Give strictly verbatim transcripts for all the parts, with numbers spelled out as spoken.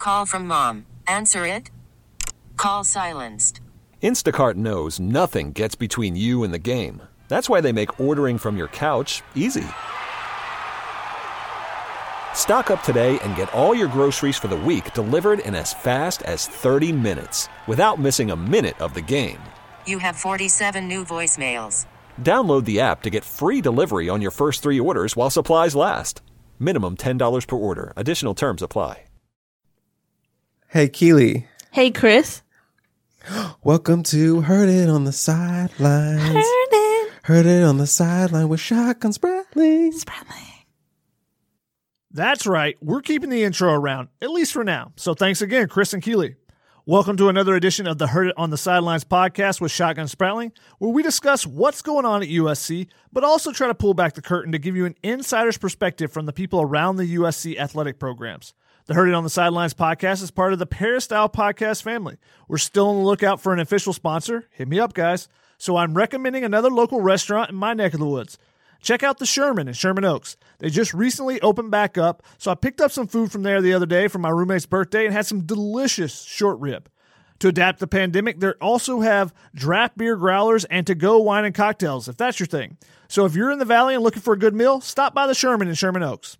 Call from mom. Answer it. Call silenced. Instacart knows nothing gets between you and the game. That's why they make ordering from your couch easy. Stock up today and get all your groceries for the week delivered in as fast as thirty minutes without missing a minute of the game. You have forty-seven new voicemails. Download the app to get free delivery on your first three orders while supplies last. Minimum ten dollars per order. Additional terms apply. Hey, Keely. Hey, Chris. Welcome to Heard It on the Sidelines. Heard it. Heard It on the Sideline with Shotgun Spratling. Spratling. That's right. We're keeping the intro around, at least for now. So thanks again, Chris and Keely. Welcome to another edition of the Heard It on the Sidelines podcast with Shotgun Spratling, where we discuss what's going on at U S C, but also try to pull back the curtain to give you an insider's perspective from the people around the U S C athletic programs. The Heard It on the Sidelines podcast is part of the Peristyle podcast family. We're still on the lookout for an official sponsor. Hit me up, guys. So I'm recommending another local restaurant in my neck of the woods. Check out the Sherman in Sherman Oaks. They just recently opened back up, so I picked up some food from there the other day for my roommate's birthday and had some delicious short rib. To adapt to the pandemic, they also have draft beer growlers and to-go wine and cocktails, if that's your thing. So if you're in the Valley and looking for a good meal, stop by the Sherman in Sherman Oaks.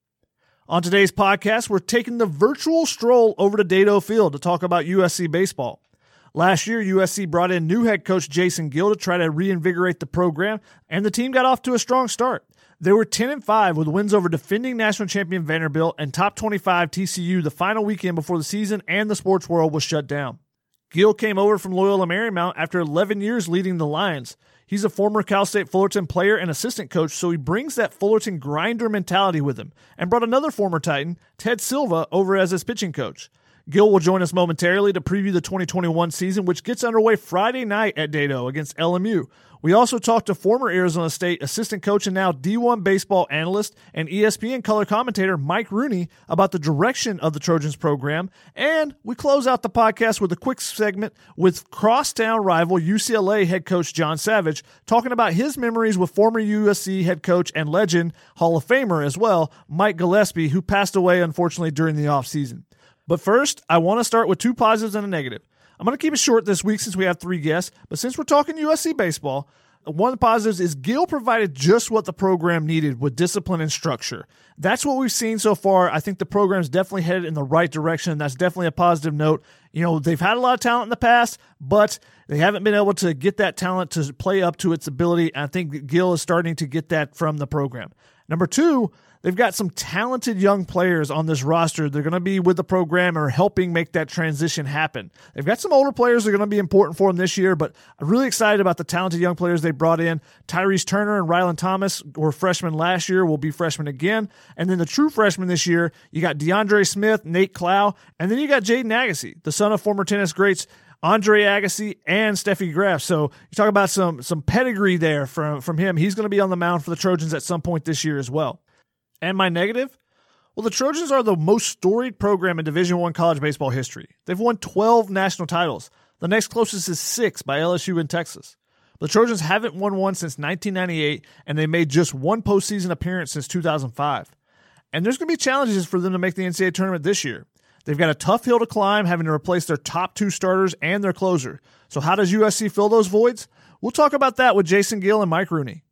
On today's podcast, we're taking the virtual stroll over to Dedeaux Field to talk about U S C baseball. Last year, U S C brought in new head coach Jason Gill to try to reinvigorate the program, and the team got off to a strong start. They were ten and five with wins over defending national champion Vanderbilt and top twenty-five T C U the final weekend before the season and the sports world was shut down. Gill came over from Loyola Marymount after eleven years leading the Lions. He's a former Cal State Fullerton player and assistant coach, so he brings that Fullerton grinder mentality with him, and brought another former Titan, Ted Silva, over as his pitching coach. Gill will join us momentarily to preview the twenty twenty-one season, which gets underway Friday night at Dedeaux against L M U. We also talked to former Arizona State assistant coach and now D one baseball analyst and E S P N color commentator Mike Rooney about the direction of the Trojans program, and we close out the podcast with a quick segment with crosstown rival U C L A head coach John Savage talking about his memories with former U S C head coach and legend, Hall of Famer as well, Mike Gillespie, who passed away unfortunately during the offseason. But first, I want to start with two positives and a negative. I'm going to keep it short this week since we have three guests, but since we're talking U S C baseball, one of the positives is Gill provided just what the program needed with discipline and structure. That's what we've seen so far. I think the program's definitely headed in the right direction. That's definitely a positive note. You know, they've had a lot of talent in the past, but they haven't been able to get that talent to play up to its ability. I think Gill is starting to get that from the program. Number two, they've got some talented young players on this roster. They're going to be with the program or helping make that transition happen. They've got some older players that are going to be important for them this year, but I'm really excited about the talented young players they brought in. Tyrese Turner and Rylan Thomas were freshmen last year, will be freshmen again. And then the true freshmen this year, you got DeAndre Smith, Nate Clow, and then you got Jaden Agassi, the son of former tennis greats Andre Agassi and Steffi Graf. So you talk about some some pedigree there from, from him. He's going to be on the mound for the Trojans at some point this year as well. And my negative? Well, the Trojans are the most storied program in Division I college baseball history. They've won twelve national titles. The next closest is six by L S U in Texas. The Trojans haven't won one since nineteen ninety-eight, and they made just one postseason appearance since two thousand five. And there's going to be challenges for them to make the N C double A tournament this year. They've got a tough hill to climb, having to replace their top two starters and their closer. So how does U S C fill those voids? We'll talk about that with Jason Gill and Mike Rooney.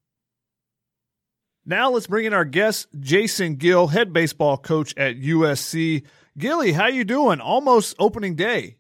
Now let's bring in our guest, Jason Gill, head baseball coach at U S C. Gilly, how you doing? Almost opening day.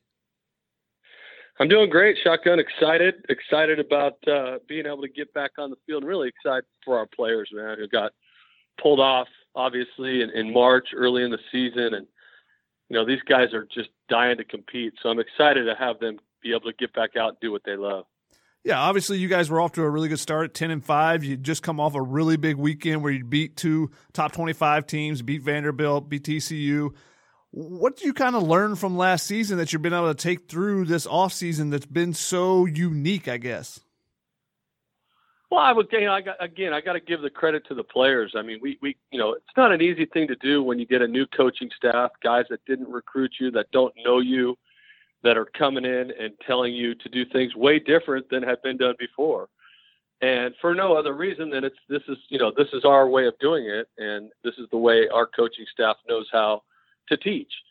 I'm doing great, Shotgun. Excited, excited about uh, being able to get back on the field. Really excited for our players, man, who got pulled off, obviously, in, in March, early in the season. And, you know, these guys are just dying to compete. So I'm excited to have them be able to get back out and do what they love. Yeah, obviously you guys were off to a really good start at ten and five. You just come off a really big weekend where you beat two top twenty-five teams, beat Vanderbilt, beat T C U. What did you kind of learn from last season that you've been able to take through this offseason that's been so unique, I guess? Well, I would, you know, I got, again, I got to give the credit to the players. I mean, we, we, you know, it's not an easy thing to do when you get a new coaching staff, guys that didn't recruit you, that don't know you, that are coming in and telling you to do things way different than had been done before. And for no other reason than it's, this is, you know, this is our way of doing it. And this is the way our coaching staff knows how to teach.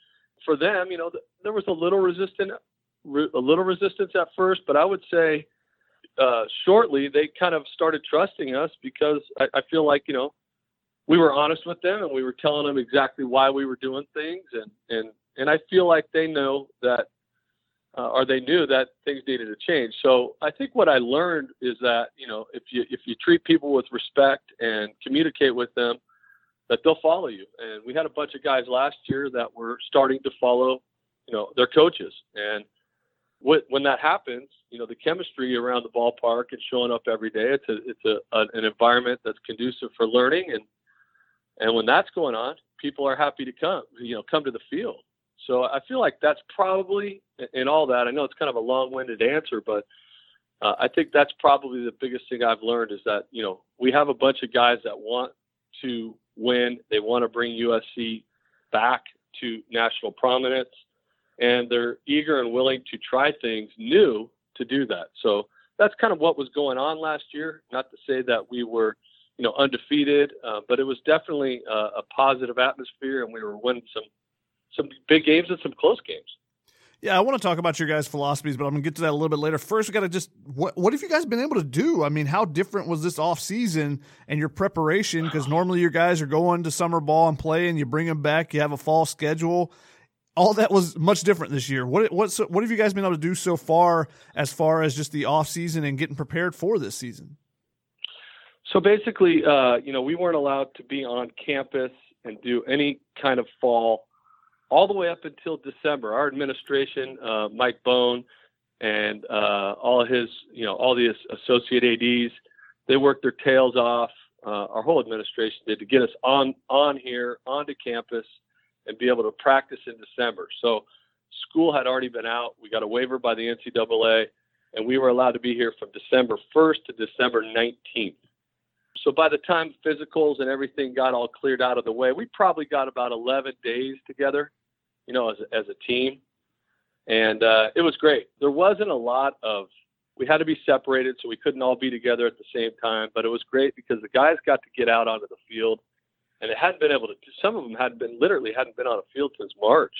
for them, you know, th- there was a little resistant, re- a little resistance at first, but I would say uh, shortly they kind of started trusting us because I, I feel like, you know, we were honest with them and we were telling them exactly why we were doing things. And, and, and I feel like they know that, uh, or they knew that things needed to change. So I think what I learned is that, you know, if you, if you treat people with respect and communicate with them, that they'll follow you. And we had a bunch of guys last year that were starting to follow, you know, their coaches. And what, when that happens, you know, the chemistry around the ballpark and showing up every day, it's a, it's a, a, an environment that's conducive for learning. And, and when that's going on, people are happy to come, you know, come to the field. So I feel like that's probably in all that. I know it's kind of a long-winded answer, but uh, I think that's probably the biggest thing I've learned is that, you know, we have a bunch of guys that want to win. They want to bring U S C back to national prominence, and they're eager and willing to try things new to do that. So that's kind of what was going on last year. Not to say that we were, you know, undefeated, uh, but it was definitely a, a positive atmosphere, and we were winning some some big games and some close games. Yeah, I want to talk about your guys' philosophies, but I'm going to get to that a little bit later. First, we got to just what what have you guys been able to do? I mean, how different was this off season and your preparation? Because normally your guys are going to summer ball and play, and you bring them back. You have a fall schedule. All that was much different this year. What what what have you guys been able to do so far, as far as just the off season and getting prepared for this season? So basically, uh, you know, we weren't allowed to be on campus and do any kind of fall all the way up until December. Our administration, uh, Mike Bone and uh, all his, you know, all the associate A Ds, they worked their tails off. Uh, our whole administration did to get us on, on here, onto campus, and be able to practice in December. So school had already been out. We got a waiver by the N C double A, and we were allowed to be here from December first to December nineteenth. So by the time physicals and everything got all cleared out of the way, we probably got about eleven days together, you know, as a, as a team. And uh, it was great. There wasn't a lot of, we had to be separated, so we couldn't all be together at the same time. But it was great because the guys got to get out onto the field, and they hadn't been able to, some of them hadn't been, literally hadn't been on a field since March.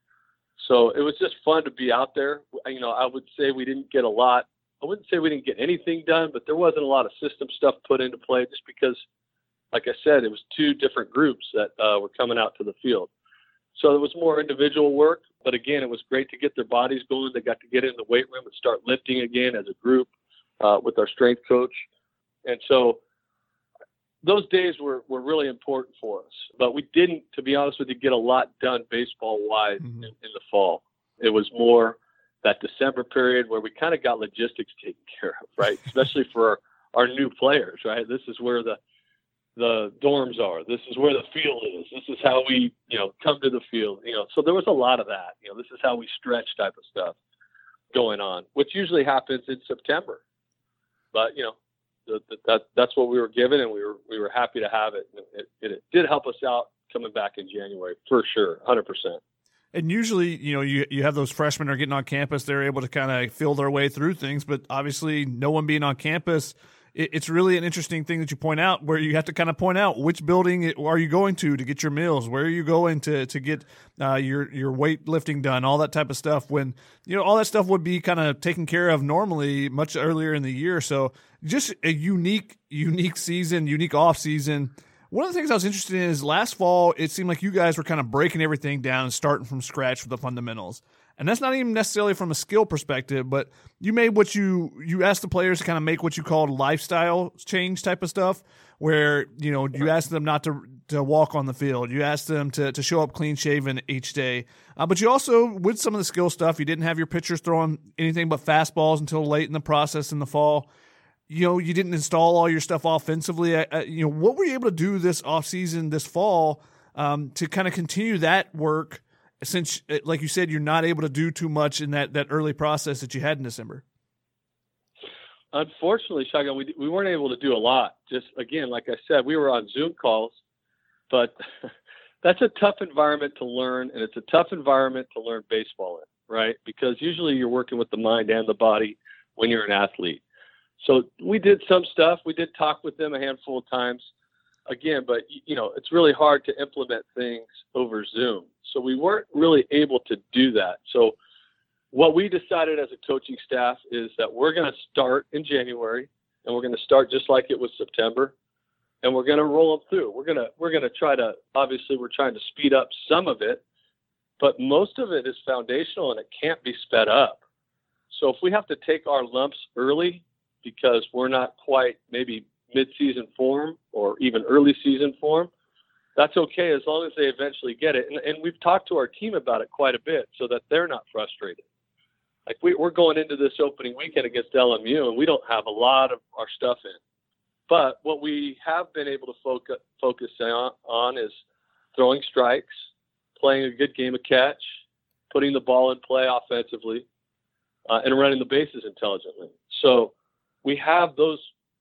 So it was just fun to be out there. You know, I would say we didn't get a lot. I wouldn't say we didn't get anything done, but there wasn't a lot of system stuff put into play just because, like I said, it was two different groups that uh, were coming out to the field. So it was more individual work, but again, it was great to get their bodies going. They got to get in the weight room and start lifting again as a group uh, with our strength coach. And so those days were, were really important for us, but we didn't, to be honest with you, get a lot done baseball-wise mm-hmm. in, in the fall. It was more that December period where we kind of got logistics taken care of, right? Especially for our, our new players, right? This is where the the dorms are. This is where the field is. This is how we, you know, come to the field, you know. So there was a lot of that, you know, this is how we stretch type of stuff going on, which usually happens in September. But, you know, the, the, that that's what we were given, and we were we were happy to have it. It, it. it did help us out coming back in January, for sure, one hundred percent. And usually, you know, you you have those freshmen are getting on campus, they're able to kind of feel their way through things, but obviously no one being on campus, it, it's really an interesting thing that you point out where you have to kind of point out which building are you going to to get your meals, where are you going to to get uh, your, your weightlifting done, all that type of stuff, when, you know, all that stuff would be kind of taken care of normally much earlier in the year. So just a unique, unique season, unique off season. One of the things I was interested in is last fall, it seemed like you guys were kind of breaking everything down and starting from scratch with the fundamentals. And that's not even necessarily from a skill perspective, but you made what you, you asked the players to kind of make what you called lifestyle change type of stuff, where, you know, you asked them not to to walk on the field. You asked them to, to show up clean shaven each day. Uh, but you also, with some of the skill stuff, you didn't have your pitchers throwing anything but fastballs until late in the process in the fall. You know, you didn't install all your stuff offensively. Uh, you know, what were you able to do this offseason, this fall, um, to kind of continue that work since, like you said, you're not able to do too much in that, that early process that you had in December? Unfortunately, Shotgun, we, we weren't able to do a lot. Just, again, like I said, we were on Zoom calls, but that's a tough environment to learn, and it's a tough environment to learn baseball in, right? Because usually you're working with the mind and the body when you're an athlete. So we did some stuff. We did talk with them a handful of times. again, but you know, it's really hard to implement things over Zoom. So we weren't really able to do that. So what we decided as a coaching staff is that we're going to start in January, and we're going to start just like it was September, and we're going to roll them through. We're going to we're going to try to, obviously we're trying to speed up some of it, but most of it is foundational and it can't be sped up. So if we have to take our lumps early because we're not quite maybe mid-season form or even early season form, that's okay as long as they eventually get it. And, and we've talked to our team about it quite a bit so that they're not frustrated. Like we, we're going into this opening weekend against L M U, and we don't have a lot of our stuff in. But what we have been able to focus focus on, on is throwing strikes, playing a good game of catch, putting the ball in play offensively, uh, and running the bases intelligently. So we have those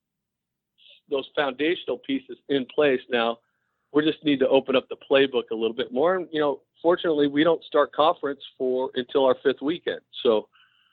those foundational pieces in place now. We just need to open up the playbook a little bit more. And, you know, fortunately, we don't start conference for until our fifth weekend. So,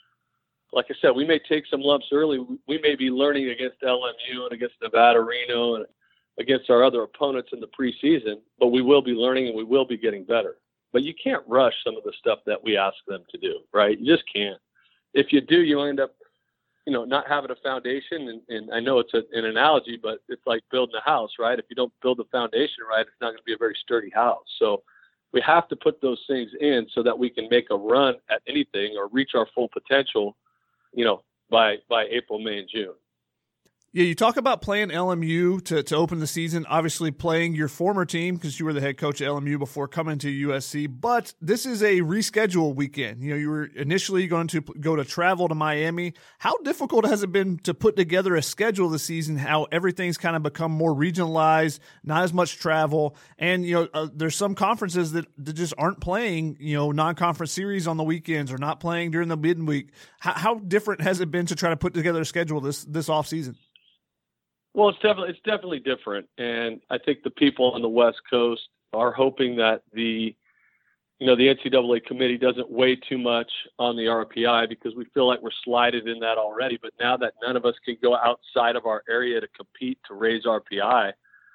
like I said, we may take some lumps early. We may be learning against L M U and against Nevada, Reno, and against our other opponents in the preseason, but we will be learning and we will be getting better. But you can't rush some of the stuff that we ask them to do, right? You just can't. If you do, you end up, you know, not having a foundation. And, and I know it's a, an analogy, but it's like building a house, right? If you don't build the foundation right, it's not going to be a very sturdy house. So we have to put those things in so that we can make a run at anything or reach our full potential, you know, by, by April, May, and June. Yeah, you talk about playing L M U to, to open the season, obviously playing your former team because you were the head coach at L M U before coming to U S C, but this is a reschedule weekend. You know, you were initially going to go to travel to Miami. How difficult has it been to put together a schedule this season, how everything's kind of become more regionalized, not as much travel, and, you know, uh, there's some conferences that, that just aren't playing, you know, non-conference series on the weekends or not playing during the midweek. How, how different has it been to try to put together a schedule this, this offseason? Well, it's definitely it's definitely different, and I think the people on the West Coast are hoping that the, you know, the N C double A committee doesn't weigh too much on the R P I because we feel like we're slided in that already. But now that none of us can go outside of our area to compete to raise R P I,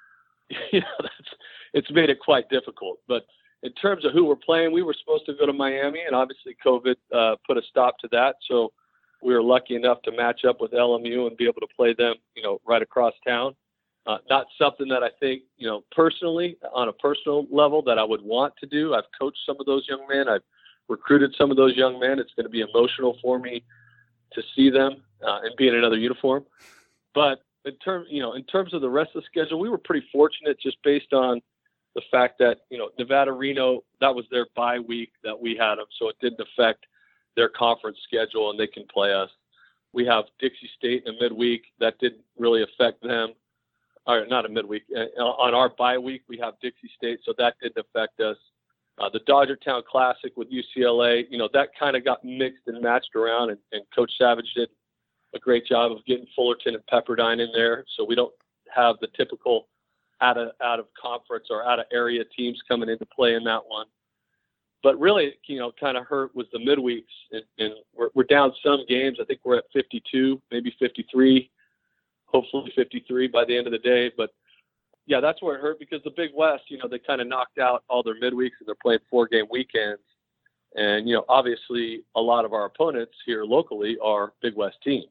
you know, that's it's made it quite difficult. But in terms of who we're playing, we were supposed to go to Miami, and obviously COVID uh, put a stop to that. So we were lucky enough to match up with L M U and be able to play them, you know, right across town. Uh, not something that I think, you know, personally, on a personal level that I would want to do. I've coached some of those young men. I've recruited some of those young men. It's going to be emotional for me to see them uh, and be in another uniform. But in terms, you know, in terms of the rest of the schedule, we were pretty fortunate just based on the fact that, you know, Nevada, Reno, that was their bye week that we had them. So it didn't affect their conference schedule and they can play us. We have Dixie State in a midweek that didn't really affect them. Or not a midweek. Uh, on our bye week, we have Dixie State, so that didn't affect us. Uh, the Dodgertown Classic with U C L A, you know, that kind of got mixed and matched around, and, and Coach Savage did a great job of getting Fullerton and Pepperdine in there, so we don't have the typical out of out of conference or out of area teams coming into play in that one. But really, you know, kind of hurt was the midweeks, and, and we're, we're down some games. I think we're at fifty-two, maybe fifty-three, hopefully fifty-three by the end of the day. But yeah, that's where it hurt because the Big West, you know, they kind of knocked out all their midweeks and they're playing four game weekends. And, you know, obviously a lot of our opponents here locally are Big West teams.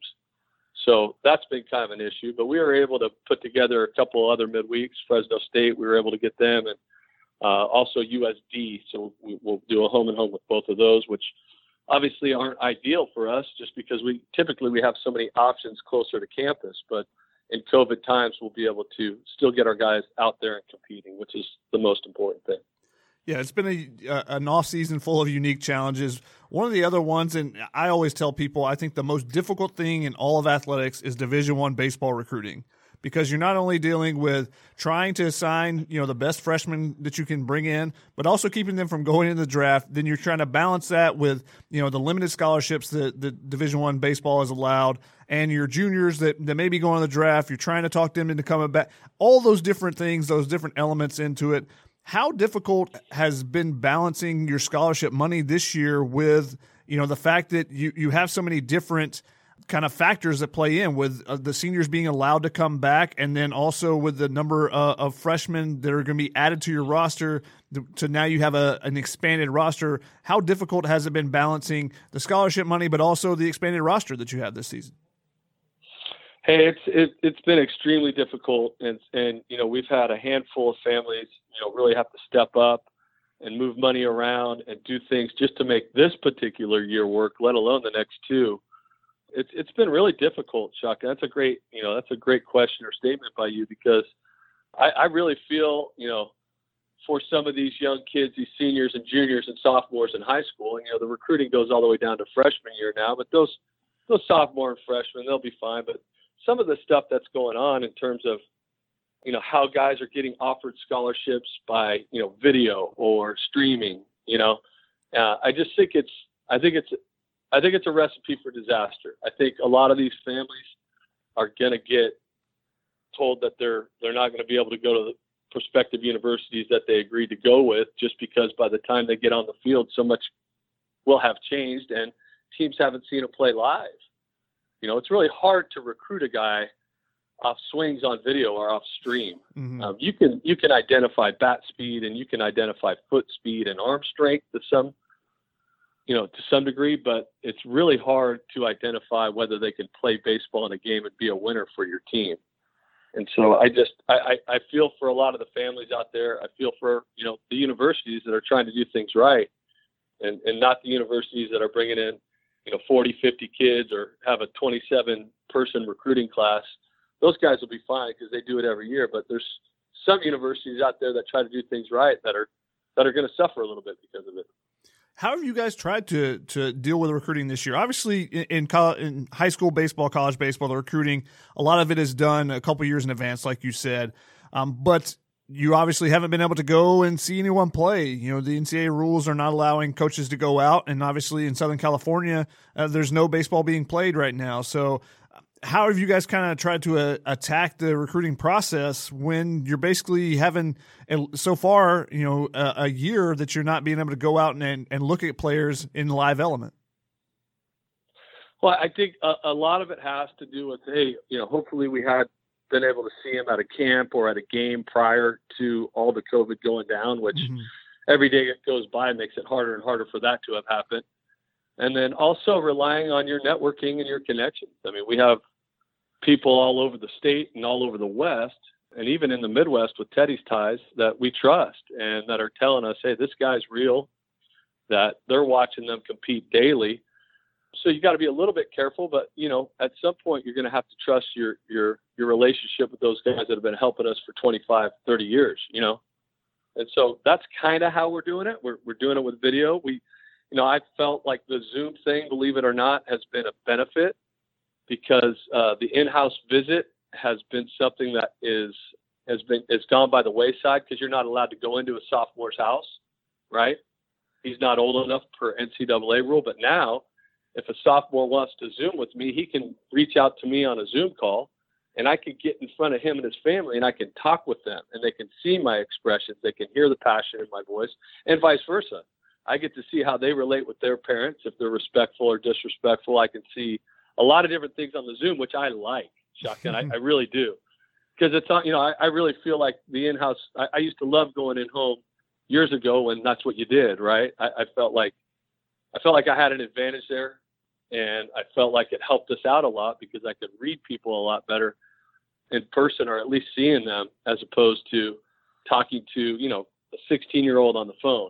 So that's been kind of an issue, but we were able to put together a couple other midweeks. Fresno State, we were able to get them, and Uh, also U S D, so we, we'll do a home and home with both of those, which obviously aren't ideal for us just because we typically we have so many options closer to campus, but in COVID times we'll be able to still get our guys out there and competing, which is the most important thing. Yeah, it's been a, uh, an off season full of unique challenges. One of the other ones, and I always tell people, I think the most difficult thing in all of athletics is Division I baseball recruiting. Because you're not only dealing with trying to assign, you know, the best freshmen that you can bring in, but also keeping them from going into the draft. Then you're trying to balance that with, you know, the limited scholarships that, that Division I baseball is allowed, and your juniors that, that may be going to the draft. You're trying to talk them into coming back. All those different things, those different elements into it. How difficult has been balancing your scholarship money this year with, you know, the fact that you, you have so many different kind of factors that play in with uh, the seniors being allowed to come back, and then also with the number uh, of freshmen that are going to be added to your roster. To now you have a, an expanded roster. How difficult has it been balancing the scholarship money, but also the expanded roster that you have this season? Hey, it's it, it's been extremely difficult, and and you know we've had a handful of families, you know, really have to step up and move money around and do things just to make this particular year work, let alone the next two. It's it's been really difficult, Chuck. That's a great you know that's a great question or statement by you, because I, I really feel you know for some of these young kids, these seniors and juniors and sophomores in high school, and you know the recruiting goes all the way down to freshman year now, but those those sophomore and freshmen, they'll be fine. But some of the stuff that's going on in terms of you know how guys are getting offered scholarships by you know video or streaming, you know, uh, I just think it's I think it's I think it's a recipe for disaster. I think a lot of these families are going to get told that they're they're not going to be able to go to the prospective universities that they agreed to go with, just because by the time they get on the field, so much will have changed and teams haven't seen them play live. You know, it's really hard to recruit a guy off swings on video or off stream. Mm-hmm. Um, you can you can identify bat speed and you can identify foot speed and arm strength to some you know, to some degree, but it's really hard to identify whether they can play baseball in a game and be a winner for your team. And so I just, I, I, I feel for a lot of the families out there. I feel for, you know, the universities that are trying to do things right, and, and not the universities that are bringing in, you know, forty, fifty kids or have a twenty-seven person recruiting class. Those guys will be fine because they do it every year. But there's some universities out there that try to do things right that are, that are going to suffer a little bit because of it. How have you guys tried to to deal with recruiting this year? Obviously, in in, college, in high school baseball, college baseball, the recruiting, a lot of it is done a couple years in advance, like you said. Um, but you obviously haven't been able to go and see anyone play. You know, the N C double A rules are not allowing coaches to go out, and obviously in Southern California, uh, there's no baseball being played right now. So how have you guys kind of tried to uh, attack the recruiting process when you're basically having, so far, you know, a, a year that you're not being able to go out and, and look at players in live element? Well, I think a, a lot of it has to do with, hey, you know, hopefully we had been able to see him at a camp or at a game prior to all the COVID going down, which mm-hmm. every day that goes by makes it harder and harder for that to have happened. And then also relying on your networking and your connections. I mean, we have people all over the state and all over the West, and even in the Midwest with Teddy's ties, that we trust and that are telling us, hey, this guy's real, that they're watching them compete daily. So you got to be a little bit careful, but you know, at some point you're going to have to trust your, your, your relationship with those guys that have been helping us for twenty-five, thirty years, you know? And so that's kind of how we're doing it. We're, we're doing it with video. We, you know, I felt like the Zoom thing, believe it or not, has been a benefit, because uh, the in-house visit has been something that is has been is gone by the wayside, because you're not allowed to go into a sophomore's house, right? He's not old enough per N C double A rule. But now, if a sophomore wants to Zoom with me, he can reach out to me on a Zoom call, and I can get in front of him and his family, and I can talk with them, and they can see my expressions, they can hear the passion in my voice, and vice versa. I get to see how they relate with their parents, if they're respectful or disrespectful. I can see a lot of different things on the Zoom, which I like, Chuck, and I, I really do. Because it's not, you know, I, I really feel like the in-house, I, I used to love going in home years ago when that's what you did, right? I, I felt like, I felt like I had an advantage there, and I felt like it helped us out a lot because I could read people a lot better in person, or at least seeing them, as opposed to talking to, you know, a sixteen year old on the phone,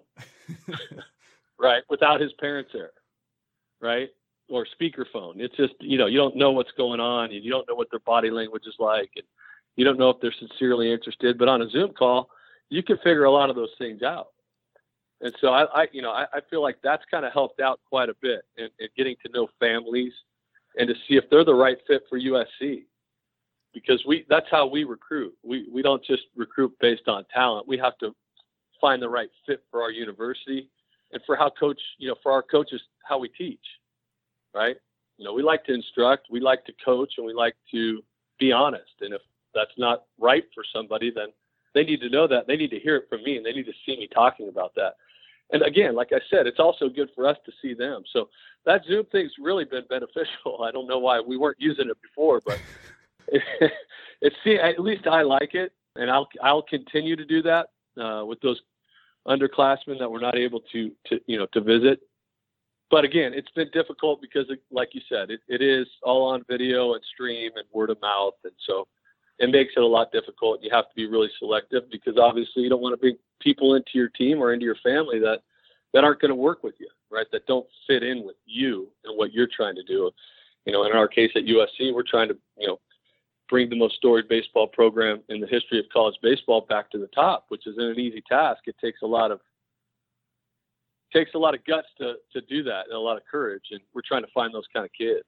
right? Without his parents there, right? Or speakerphone. It's just, you know, you don't know what's going on, and you don't know what their body language is like, and you don't know if they're sincerely interested. But on a Zoom call, you can figure a lot of those things out. And so I, I you know, I, I feel like that's kind of helped out quite a bit in, in getting to know families and to see if they're the right fit for U S C. Because we, that's how we recruit. We we don't just recruit based on talent. We have to find the right fit for our university and for how coach, you know, for our coaches, how we teach. Right? You know, we like to instruct, we like to coach, and we like to be honest. And if that's not right for somebody, then they need to know that. They need to hear it from me, and they need to see me talking about that. And again, like I said, it's also good for us to see them. So that Zoom thing's really been beneficial. I don't know why we weren't using it before, but it, it's see, at least I like it, and I'll I'll continue to do that uh, with those underclassmen that we're not able to to you know to visit. But again, it's been difficult because, it, like you said, it, it is all on video and stream and word of mouth, and so it makes it a lot difficult. You have to be really selective because obviously you don't want to bring people into your team or into your family that, that aren't going to work with you, right? That don't fit in with you and what you're trying to do. You know, in our case at U S C, we're trying to, you know, bring the most storied baseball program in the history of college baseball back to the top, which isn't an easy task. It takes a lot of takes a lot of guts to to do that and a lot of courage. And we're trying to find those kind of kids.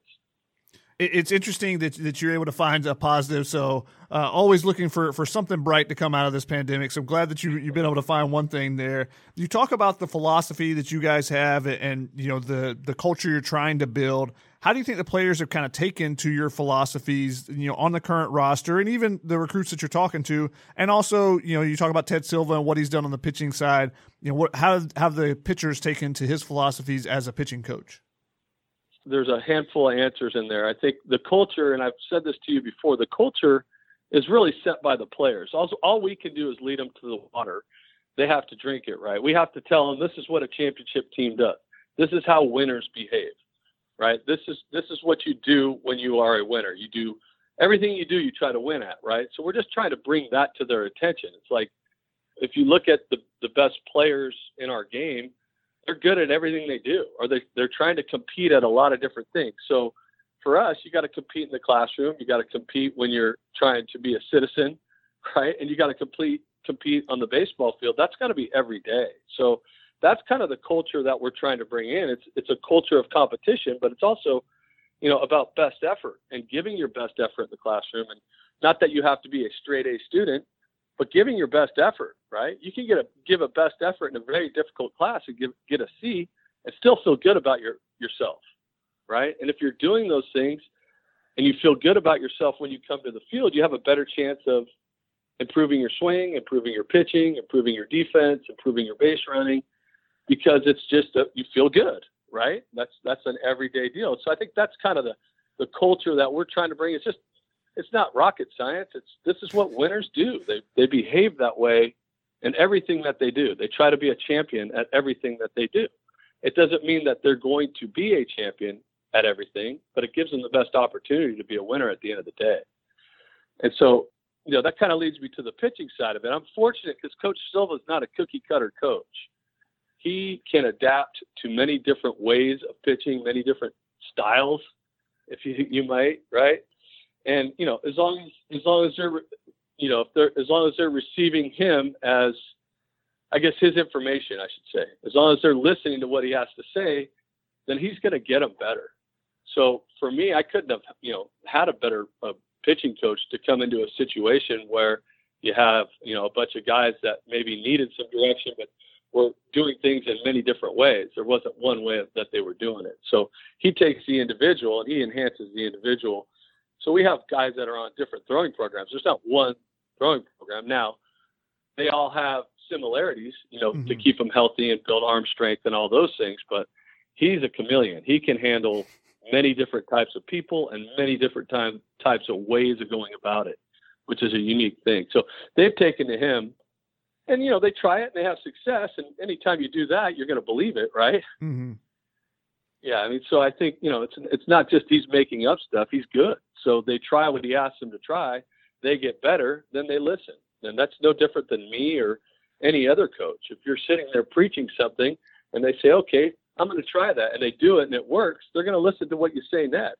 It's interesting that that you're able to find a positive. So uh, always looking for, for something bright to come out of this pandemic. So I'm glad that you, you've been able to find one thing there. You talk about the philosophy that you guys have and, you know, the, the culture you're trying to build. How do you think the players have kind of taken to your philosophies, you know, on the current roster and even the recruits that you're talking to? And also, you know, you talk about Ted Silva and what he's done on the pitching side. You know, what, how have the pitchers taken to his philosophies as a pitching coach? There's a handful of answers in there. I think the culture, and I've said this to you before, the culture is really set by the players. All, all we can do is lead them to the water. They have to drink it, right? We have to tell them this is what a championship team does. This is how winners behave, right? This is this is what you do when you are a winner. You do everything you do, you try to win at, right? So we're just trying to bring that to their attention. It's like if you look at the, the best players in our game, they're good at everything they do, or they, they're trying to compete at a lot of different things. So for us, you got to compete in the classroom. You got to compete when you're trying to be a citizen, right? And you got to compete, compete on the baseball field. That's got to be every day. So that's kind of the culture that we're trying to bring in. It's, it's a culture of competition, but it's also, you know, about best effort and giving your best effort in the classroom. And not that you have to be a straight A student, but giving your best effort, right? You can get a give a best effort in a very difficult class and give, get a C and still feel good about your yourself, right? And if you're doing those things and you feel good about yourself when you come to the field, you have a better chance of improving your swing, improving your pitching, improving your defense, improving your base running, because it's just a, you feel good, right? That's that's an everyday deal. So I think that's kind of the the culture that we're trying to bring. It's just It's not rocket science. It's this is what winners do. They they behave that way in everything that they do. They try to be a champion at everything that they do. It doesn't mean that they're going to be a champion at everything, but it gives them the best opportunity to be a winner at the end of the day. And so, you know, that kind of leads me to the pitching side of it. I'm fortunate because Coach Silva is not a cookie cutter coach. He can adapt to many different ways of pitching, many different styles, if you you might, right? And, you know, as long as, as long as they're, you know, if they're, as long as they're receiving him as, I guess, his information, I should say, as long as they're listening to what he has to say, then he's going to get them better. So for me, I couldn't have, you know, had a better uh, pitching coach to come into a situation where you have, you know, a bunch of guys that maybe needed some direction, but were doing things in many different ways. There wasn't one way that they were doing it. So he takes the individual and he enhances the individual. So we have guys that are on different throwing programs. There's not one throwing program. Now, they all have similarities, you know, mm-hmm. to keep them healthy and build arm strength and all those things. But he's a chameleon. He can handle many different types of people and many different time, types of ways of going about it, which is a unique thing. So they've taken to him and, you know, they try it and they have success. And anytime you do that, you're going to believe it, right? Mm-hmm. Yeah, I mean, so I think, you know, it's it's not just he's making up stuff. He's good. So they try what he asks them to try. They get better. Then they listen. And that's no different than me or any other coach. If you're sitting there preaching something and they say, okay, I'm going to try that, and they do it and it works, they're going to listen to what you say next.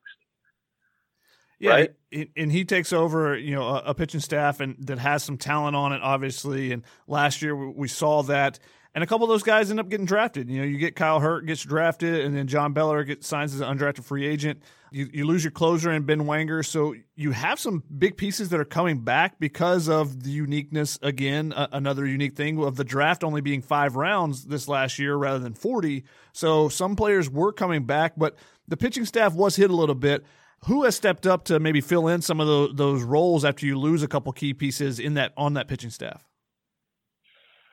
Yeah, right? And he takes over, you know, a, a pitching staff and that has some talent on it, obviously. And last year we saw that. And a couple of those guys end up getting drafted. You know, you get Kyle Hurt gets drafted, and then John Beller gets signs as an undrafted free agent. You, you lose your closer in Ben Wanger. So you have some big pieces that are coming back because of the uniqueness, again, uh, another unique thing of the draft only being five rounds this last year rather than forty. So some players were coming back, but the pitching staff was hit a little bit. Who has stepped up to maybe fill in some of the, those roles after you lose a couple key pieces in that on that pitching staff?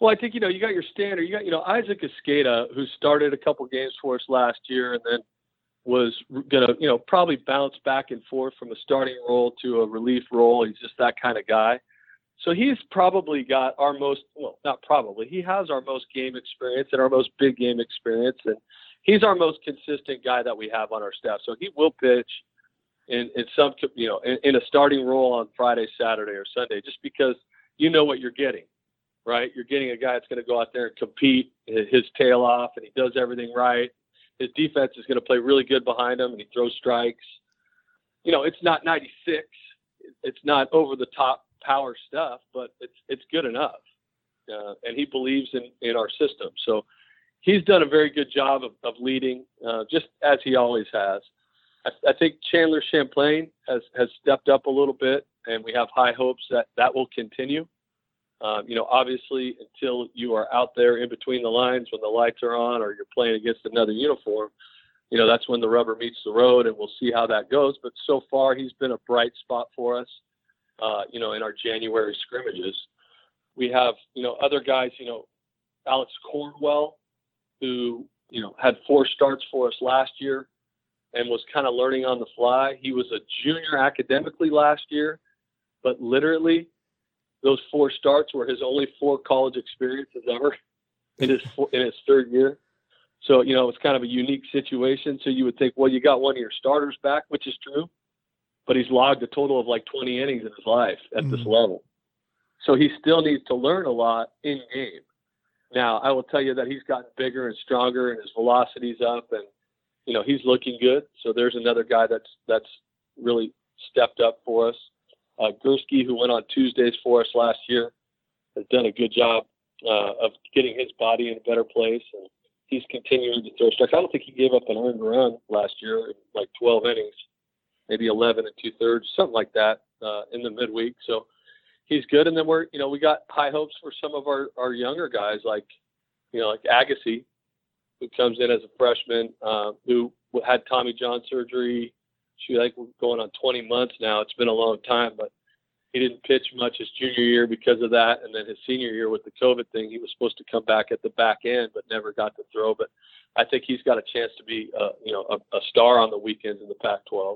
Well, I think, you know, you got your standard. You got, you know, Isaac Escada, who started a couple games for us last year and then was going to, you know, probably bounce back and forth from a starting role to a relief role. He's just that kind of guy. So he's probably got our most, well, not probably, he has our most game experience and our most big game experience. And he's our most consistent guy that we have on our staff. So he will pitch in, in some, you know, in, in a starting role on Friday, Saturday, or Sunday, just because you know what you're getting, right? You're getting a guy that's going to go out there and compete his tail off, and he does everything right. His defense is going to play really good behind him, and he throws strikes. You know, it's not ninety-six. It's not over the top power stuff, but it's it's good enough. Uh, and he believes in, in our system. So he's done a very good job of, of leading, uh, just as he always has. I, I think Chandler Champlain has, has stepped up a little bit, and we have high hopes that that will continue. Um, you know, obviously, until you are out there in between the lines when the lights are on or you're playing against another uniform, you know, that's when the rubber meets the road, and we'll see how that goes. But so far, he's been a bright spot for us, uh, you know, in our January scrimmages. We have, you know, other guys, you know, Alex Cornwell, who, you know, had four starts for us last year and was kind of learning on the fly. He was a junior academically last year, but literally those four starts were his only four college experiences ever in his in his third year. So, you know, it's kind of a unique situation. So you would think, well, you got one of your starters back, which is true, but he's logged a total of like twenty innings in his life at mm-hmm. this level. So he still needs to learn a lot in game. Now, I will tell you that he's gotten bigger and stronger, and his velocity's up, and, you know, he's looking good. So there's another guy that's that's really stepped up for us. Uh, Gursky, who went on Tuesdays for us last year, has done a good job uh, of getting his body in a better place, and he's continuing to throw strikes. I don't think he gave up an earned run last year in like twelve innings, maybe eleven and two-thirds, something like that uh, in the midweek. So he's good. And then we're, you know, we got high hopes for some of our, our younger guys, like, you know, like Agassi, who comes in as a freshman, uh, who had Tommy John surgery. Shoot, I think we're going on twenty months now. It's been a long time, but he didn't pitch much his junior year because of that. And then his senior year with the COVID thing, he was supposed to come back at the back end, but never got to throw. But I think he's got a chance to be, uh, you know, a, a star on the weekends in the Pac twelve.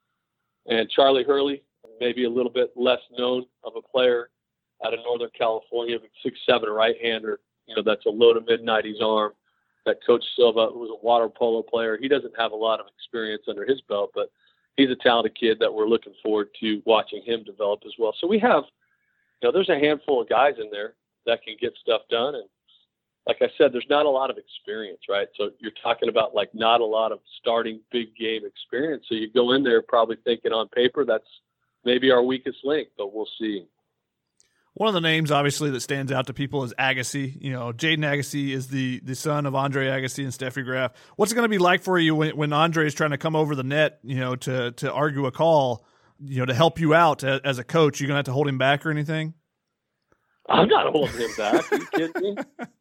And Charlie Hurley, maybe a little bit less known of a player out of Northern California, but six seven right-hander. You know, that's a low to mid nineties arm. That Coach Silva, who was a water polo player, he doesn't have a lot of experience under his belt, but he's a talented kid that we're looking forward to watching him develop as well. So we have, you know, there's a handful of guys in there that can get stuff done. And like I said, there's not a lot of experience, right? So you're talking about like not a lot of starting big game experience. So you go in there probably thinking on paper that's maybe our weakest link, but we'll see. One of the names, obviously, that stands out to people is Agassi. You know, Jaden Agassi is the, the son of Andre Agassi and Steffi Graf. What's it going to be like for you when, when Andre is trying to come over the net, you know, to to argue a call, you know, to help you out as, as a coach? You going to have to hold him back or anything? I'm not holding him back. Are you kidding me?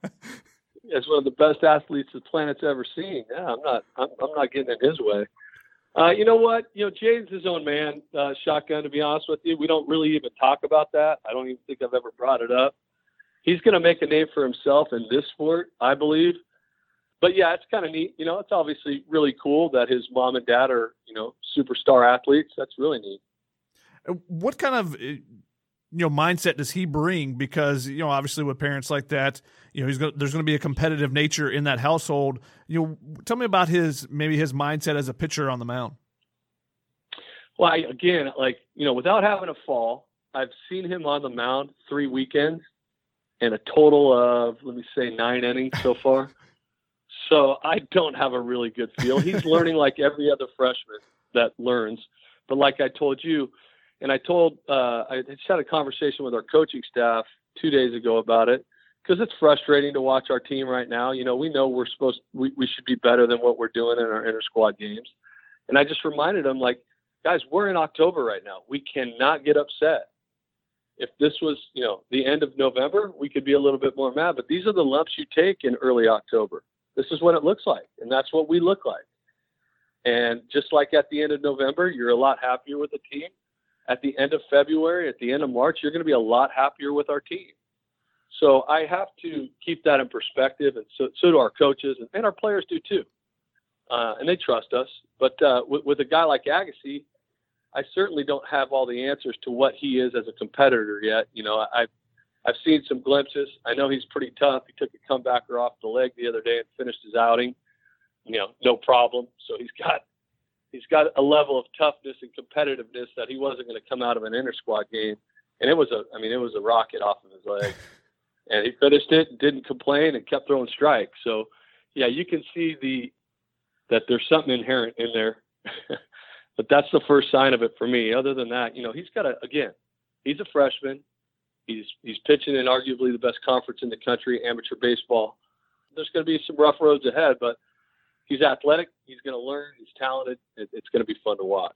He's one of the best athletes the planet's ever seen. Yeah, I'm not. I'm, I'm not getting in his way. Uh, you know what? You know, Jaden's his own man, uh, Shotgun, to be honest with you. We don't really even talk about that. I don't even think I've ever brought it up. He's going to make a name for himself in this sport, I believe. But, yeah, it's kind of neat. You know, it's obviously really cool that his mom and dad are, you know, superstar athletes. That's really neat. What kind of, you know, mindset does he bring? Because, you know, obviously with parents like that, you know, he's going there's going to be a competitive nature in that household. You know, tell me about his, maybe his mindset as a pitcher on the mound. Well, I, again, like, you know, without having a fall, I've seen him on the mound three weekends and a total of, let me say, nine innings so far. So I don't have a really good feel. He's learning like every other freshman that learns. But like I told you, and I told, uh, I just had a conversation with our coaching staff two days ago about it, because it's frustrating to watch our team right now. You know, we know we're supposed, we, we should be better than what we're doing in our inter-squad games. And I just reminded them, like, guys, we're in October right now. We cannot get upset. If this was, you know, the end of November, we could be a little bit more mad. But these are the lumps you take in early October. This is what it looks like, and that's what we look like. And just like at the end of November, you're a lot happier with the team. At the end of February, at the end of March, you're going to be a lot happier with our team. So I have to keep that in perspective, and so, so do our coaches, and, and our players do too. Uh, and they trust us. But uh, with, with a guy like Agassi, I certainly don't have all the answers to what he is as a competitor yet. You know, I've, I've seen some glimpses. I know he's pretty tough. He took a comebacker off the leg the other day and finished his outing, you know, no problem. So he's got he's got a level of toughness and competitiveness that he wasn't going to come out of an inter-squad game. And it was a, I mean, it was a rocket off of his leg. And he finished it and didn't complain and kept throwing strikes. So, yeah, you can see the that there's something inherent in there. But that's the first sign of it for me. Other than that, you know, he's got a, again, he's a freshman. He's he's pitching in arguably the best conference in the country, amateur baseball. There's going to be some rough roads ahead, but he's athletic. He's going to learn. He's talented. It, it's going to be fun to watch.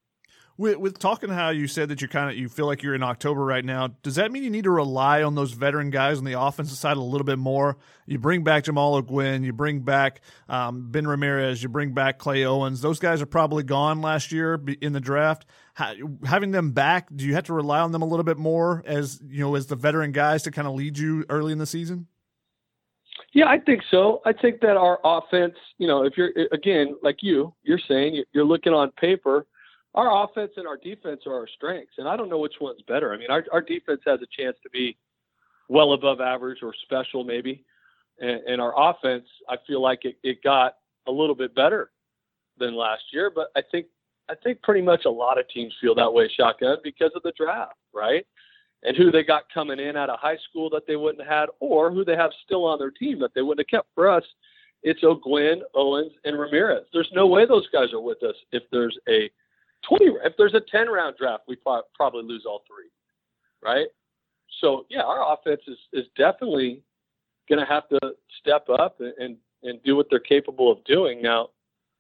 With, with talking how you said that you kind of you feel like you're in October right now, does that mean you need to rely on those veteran guys on the offensive side a little bit more? You bring back Jamal O'Gwin, you bring back um, Ben Ramirez, you bring back Clay Owens. Those guys are probably gone last year in the draft. How, having them back, do you have to rely on them a little bit more as you know as the veteran guys to kind of lead you early in the season? Yeah, I think so. I think that our offense, you know, if you're again like you, you're saying you're looking on paper. Our offense and our defense are our strengths, and I don't know which one's better. I mean, our, our defense has a chance to be well above average or special maybe, and, and our offense, I feel like it, it got a little bit better than last year. But I think I think pretty much a lot of teams feel that way, Shotgun, because of the draft, right? And who they got coming in out of high school that they wouldn't have had, or who they have still on their team that they wouldn't have kept. For us, it's O'Gwin, Owens, and Ramirez. There's no way those guys are with us if there's a twenty, if there's a ten round draft, we probably lose all three, right? So yeah, our offense is, is definitely going to have to step up and, and, and do what they're capable of doing. Now,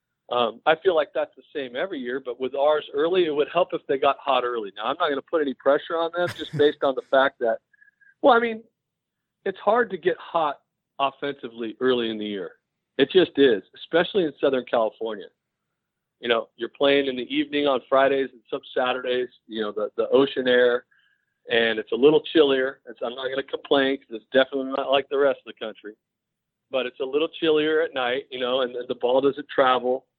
um, I feel like that's the same every year, but with ours early, it would help if they got hot early. Now, I'm not going to put any pressure on them just based on the fact that, well, I mean, it's hard to get hot offensively early in the year. It just is, especially in Southern California. You know, you're playing in the evening on Fridays and some Saturdays, you know, the, the ocean air, and it's a little chillier. It's, I'm not going to complain because it's definitely not like the rest of the country, but it's a little chillier at night, you know, and, and the ball doesn't travel.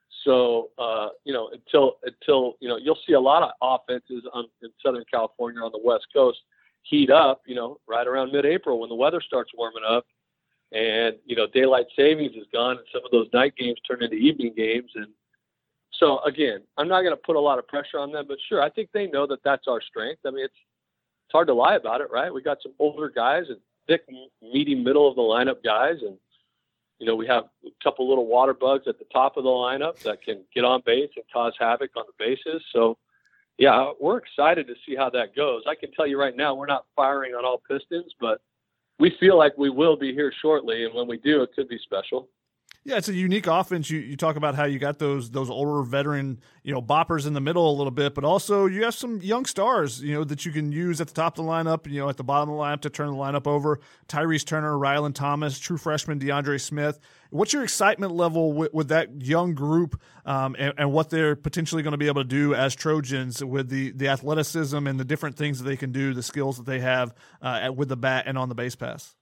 So, uh, you know, until, until, you know, you'll see a lot of offenses on, in Southern California on the West Coast heat up, you know, right around mid-April when the weather starts warming up and, you know, daylight savings is gone and some of those night games turn into evening games. And so, again, I'm not going to put a lot of pressure on them, but sure, I think they know that that's our strength. I mean, it's it's hard to lie about it, right? We got some older guys and thick, meaty, middle of the lineup guys, and you know we have a couple little water bugs at the top of the lineup that can get on base and cause havoc on the bases. So, yeah, we're excited to see how that goes. I can tell you right now, we're not firing on all pistons, but we feel like we will be here shortly, and when we do, it could be special. Yeah, it's a unique offense. You you talk about how you got those those older veteran, you know, boppers in the middle a little bit, but also you have some young stars, you know, that you can use at the top of the lineup, you know, at the bottom of the lineup to turn the lineup over. Tyrese Turner, Rylan Thomas, true freshman DeAndre Smith. What's your excitement level with, with that young group um, and, and what they're potentially going to be able to do as Trojans with the, the athleticism and the different things that they can do, the skills that they have uh, at, with the bat and on the base pass?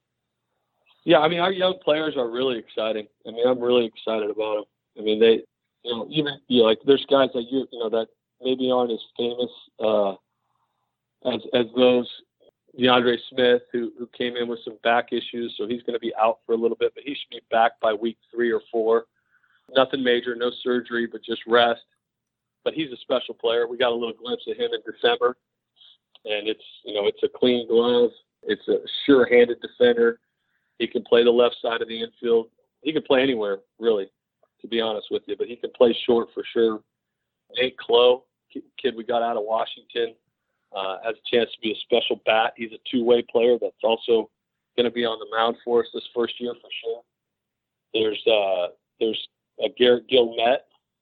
Yeah, I mean, our young players are really exciting. I mean, I'm really excited about them. I mean, they, you know, even, you know, like there's guys that you, you know, that maybe aren't as famous uh, as as those. DeAndre Smith, who who came in with some back issues, so he's going to be out for a little bit, but he should be back by week three or four. Nothing major, no surgery, but just rest. But he's a special player. We got a little glimpse of him in December, and it's, you know, it's a clean glove. It's a sure-handed defender. He can play the left side of the infield. He can play anywhere, really, to be honest with you, but he can play short for sure. Nate Clough, kid we got out of Washington, uh, has a chance to be a special bat. He's a two-way player that's also going to be on the mound for us this first year for sure. There's uh, there's a Garrett Gilmet,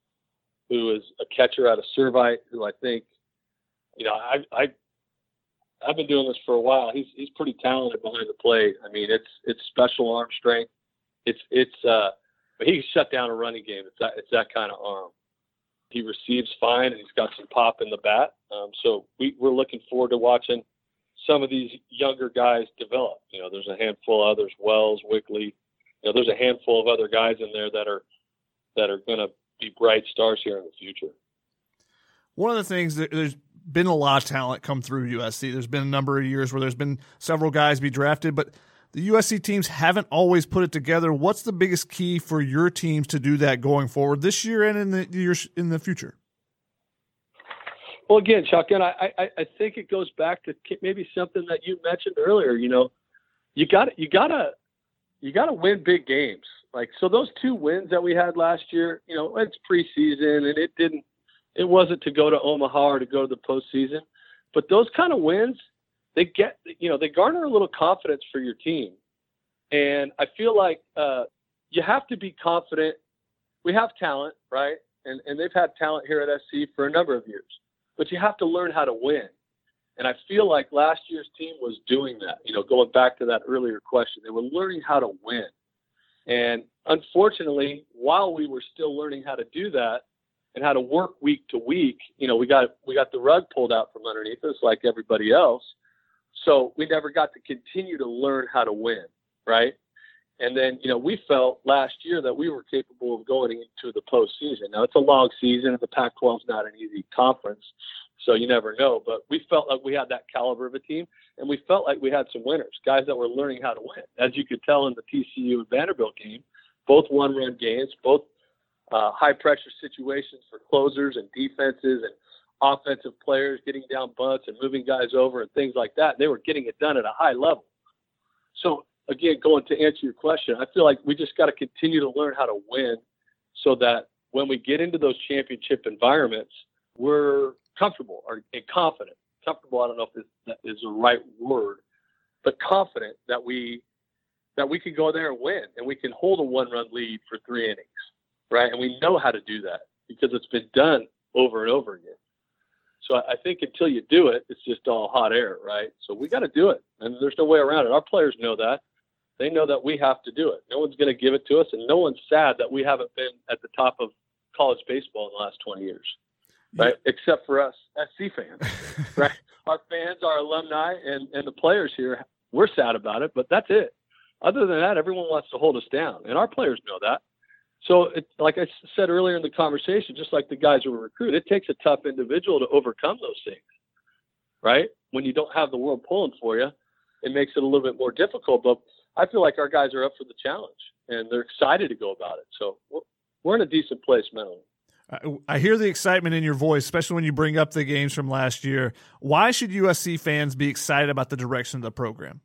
who is a catcher out of Servite, who I think, you know, I I I've been doing this for a while. He's he's pretty talented behind the plate. I mean, it's it's special arm strength. It's it's uh, but he can shut down a running game. It's that it's that kind of arm. He receives fine, and he's got some pop in the bat. Um, so we we're looking forward to watching some of these younger guys develop. You know, there's a handful of others, Wells, Wickley. You know, there's a handful of other guys in there that are that are going to be bright stars here in the future. One of the things that there's been a lot of talent come through U S C. There's been a number of years where there's been several guys be drafted, but the U S C teams haven't always put it together. What's the biggest key for your teams to do that going forward this year and in the years in the future? Well, again, Chuck, and I, I, I think it goes back to maybe something that you mentioned earlier. You know, you got you gotta you gotta win big games. Like, so those two wins that we had last year, you know, it's preseason and it didn't, it wasn't to go to Omaha or to go to the postseason, but those kind of wins, they get, you know, they garner a little confidence for your team. And I feel like uh, you have to be confident. We have talent, right? And and they've had talent here at S C for a number of years, but you have to learn how to win. And I feel like last year's team was doing that, you know, going back to that earlier question, they were learning how to win. And unfortunately, while we were still learning how to do that and how to work week to week, you know, we got we got the rug pulled out from underneath us like everybody else. So we never got to continue to learn how to win, right? And then, you know, we felt last year that we were capable of going into the postseason. Now, it's a long season, and the Pac twelve is not an easy conference, so you never know. But we felt like we had that caliber of a team, and we felt like we had some winners, guys that were learning how to win. As you could tell in the T C U and Vanderbilt game, both one-run games, both uh, high-pressure situations for closers and defenses and offensive players getting down bunts and moving guys over and things like that. They were getting it done at a high level. So, again, going to answer your question, I feel like we just got to continue to learn how to win so that when we get into those championship environments, we're comfortable or and confident. Comfortable, I don't know if that is the right word, but confident that we that we can go there and win, and we can hold a one-run lead for three innings, right? And we know how to do that because it's been done over and over again. So I think until you do it, it's just all hot air, right? So we got to do it, and there's no way around it. Our players know that. They know that we have to do it. No one's going to give it to us, and no one's sad that we haven't been at the top of college baseball in the last twenty years, right? Yeah. Except for us S C fans, right? Our fans, our alumni, and, and the players here, we're sad about it, but that's it. Other than that, everyone wants to hold us down, and our players know that. So, it, like I said earlier in the conversation, just like the guys who were recruited, it takes a tough individual to overcome those things, right? When you don't have the world pulling for you, it makes it a little bit more difficult. But I feel like our guys are up for the challenge, and they're excited to go about it. So we're, we're in a decent place mentally. I hear the excitement in your voice, especially when you bring up the games from last year. Why should U S C fans be excited about the direction of the program?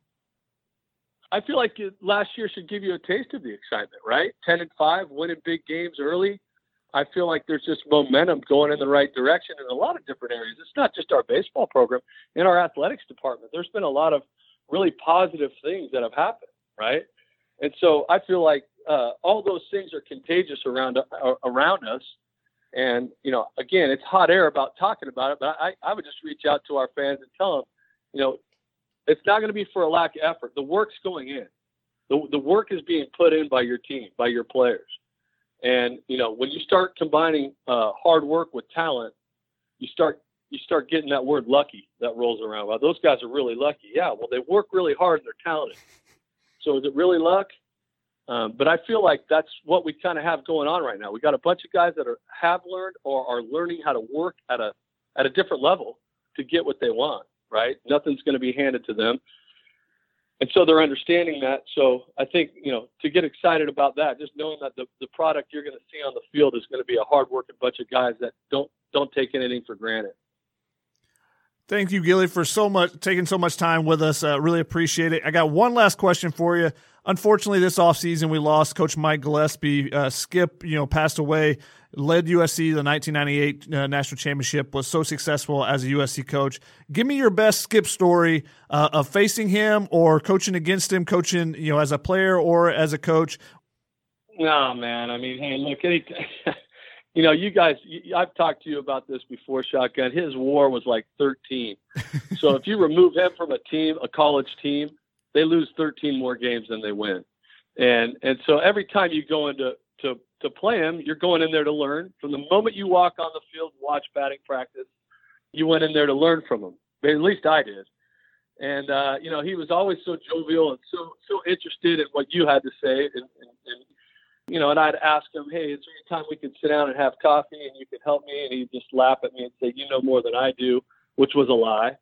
I feel like last year should give you a taste of the excitement, right? ten and five, winning big games early. I feel like there's just momentum going in the right direction in a lot of different areas. It's not just our baseball program. In our athletics department, there's been a lot of really positive things that have happened, right? And so I feel like uh, all those things are contagious around uh, around us. And, you know, again, it's hot air about talking about it, but I, I would just reach out to our fans and tell them, you know, it's not going to be for a lack of effort. The work's going in. The, the work is being put in by your team, by your players. And, you know, when you start combining uh, hard work with talent, you start you start getting that word lucky that rolls around. Well, those guys are really lucky. Yeah, well, they work really hard and they're talented. So is it really luck? Um, but I feel like that's what we kind of have going on right now. We got a bunch of guys that are have learned or are learning how to work at a at a different level to get what they want, right? Nothing's going to be handed to them. And so they're understanding that. So I think, you know, to get excited about that, just knowing that the, the product you're going to see on the field is going to be a hard-working bunch of guys that don't don't take anything for granted. Thank you, Gilly, for so much taking so much time with us. Uh, really appreciate it. I got one last question for you. Unfortunately, this offseason we lost Coach Mike Gillespie. Uh, Skip, you know, passed away, led U S C to the nineteen ninety-eight uh, national championship, was so successful as a U S C coach. Give me your best Skip story uh, of facing him or coaching against him, coaching, you know, as a player or as a coach. No, man. I mean, hey, look, any, you know, you guys, I've talked to you about this before, Shotgun. His WAR was like thirteen. So if you remove him from a team, a college team, they lose thirteen more games than they win. And and so every time you go into to, to play him, you're going in there to learn. From the moment you walk on the field, watch batting practice, you went in there to learn from him. At least I did. And, uh, you know, he was always so jovial and so so interested in what you had to say. And, and, and, you know, and I'd ask him, hey, is there any time we could sit down and have coffee and you could help me? And he'd just laugh at me and say, you know more than I do, which was a lie.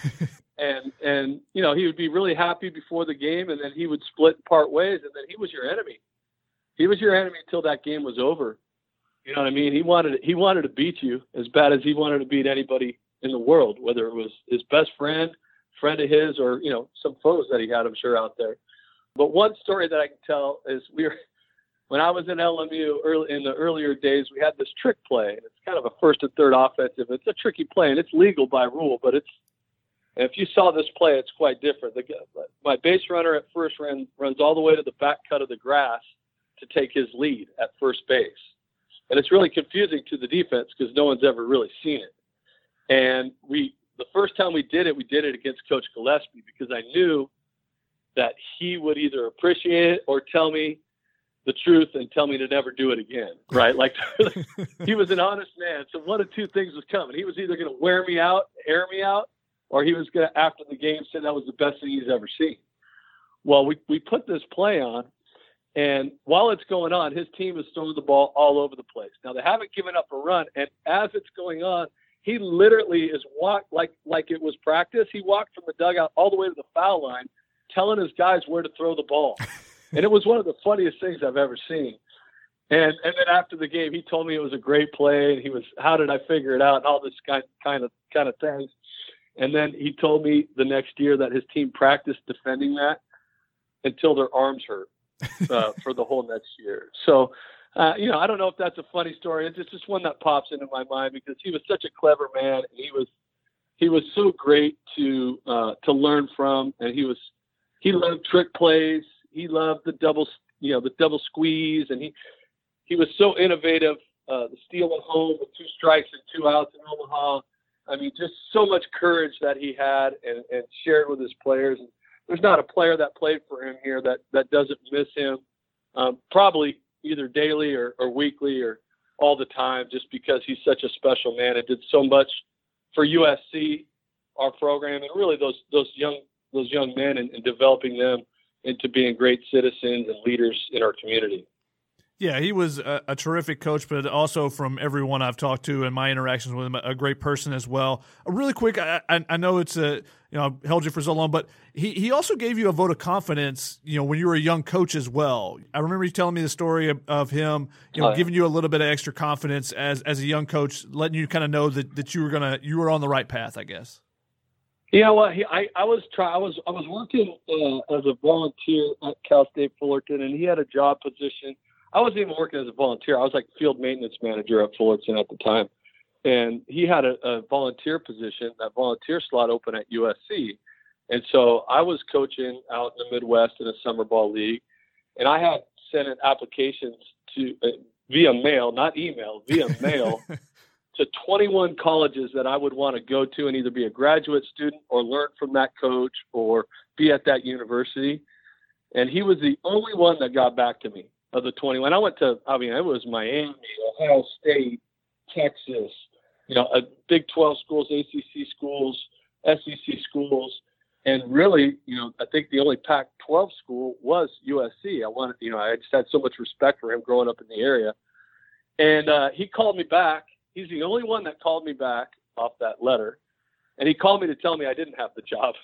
and, and you know, he would be really happy before the game, and then he would split part ways, and then he was your enemy. He was your enemy until that game was over. You know what I mean? He wanted he wanted to beat you as bad as he wanted to beat anybody in the world, whether it was his best friend, friend of his, or, you know, some foes that he had, I'm sure, out there. But one story that I can tell is we were, when I was in L M U early, in the earlier days, we had this trick play. And it's kind of a first and third offensive. It's a tricky play, and it's legal by rule, but it's, and if you saw this play, it's quite different. The, my base runner at first ran, runs all the way to the back cut of the grass to take his lead at first base. And it's really confusing to the defense because no one's ever really seen it. And we, the first time we did it, we did it against Coach Gillespie because I knew that he would either appreciate it or tell me the truth and tell me to never do it again, right? Like, he was an honest man. So one of two things was coming. He was either going to wear me out, air me out, or he was going to, after the game, say that was the best thing he's ever seen. Well, we, we put this play on, and while it's going on, his team is throwing the ball all over the place. Now, they haven't given up a run, and as it's going on, he literally is walked like like it was practice. He walked from the dugout all the way to the foul line, telling his guys where to throw the ball. And it was one of the funniest things I've ever seen. And and then after the game, he told me it was a great play, and he was, how did I figure it out, and all this kind kind of kind of things. And then he told me the next year that his team practiced defending that until their arms hurt uh, for the whole next year. So. Uh, you know, I don't know if that's a funny story. It's just one that pops into my mind because he was such a clever man, and he was he was so great to uh, to learn from, and he was he loved trick plays. He loved the double, you know, the double squeeze, and he he was so innovative. Uh, the stealing home with two strikes and two outs in Omaha. I mean, just so much courage that he had and, and shared with his players. And there's not a player that played for him here that that doesn't miss him. Um, probably. Either daily or, or weekly or all the time, just because he's such a special man and did so much for U S C, our program, and really those those young those young men and, and developing them into being great citizens and leaders in our community. Yeah, he was a, a terrific coach, but also from everyone I've talked to and my interactions with him, a great person as well. A really quick, I, I, I know it's a, you know, I've held you for so long, but he, he also gave you a vote of confidence, you know, when you were a young coach as well. I remember you telling me the story of, of him, you know, oh, yeah. giving you a little bit of extra confidence as as a young coach, letting you kind of know that, that you were gonna you were on the right path, I guess. You know what? He, I I was try I was I was working uh, as a volunteer at Cal State Fullerton, and he had a job position. I wasn't even working as a volunteer. I was like field maintenance manager at Fullerton at the time. And he had a, a volunteer position, that volunteer slot open at U S C. And so I was coaching out in the Midwest in a summer ball league. And I had sent in applications to uh, via mail, not email, via mail to twenty-one colleges that I would want to go to and either be a graduate student or learn from that coach or be at that university. And he was the only one that got back to me. Of the twenty-one, I went to, I mean, it was Miami, Ohio State, Texas, you know, a Big twelve schools, A C C schools, S E C schools, and really, you know, I think the only Pac twelve school was U S C. I wanted, you know, I just had so much respect for him growing up in the area. And uh, he called me back. He's the only one that called me back off that letter. And he called me to tell me I didn't have the job.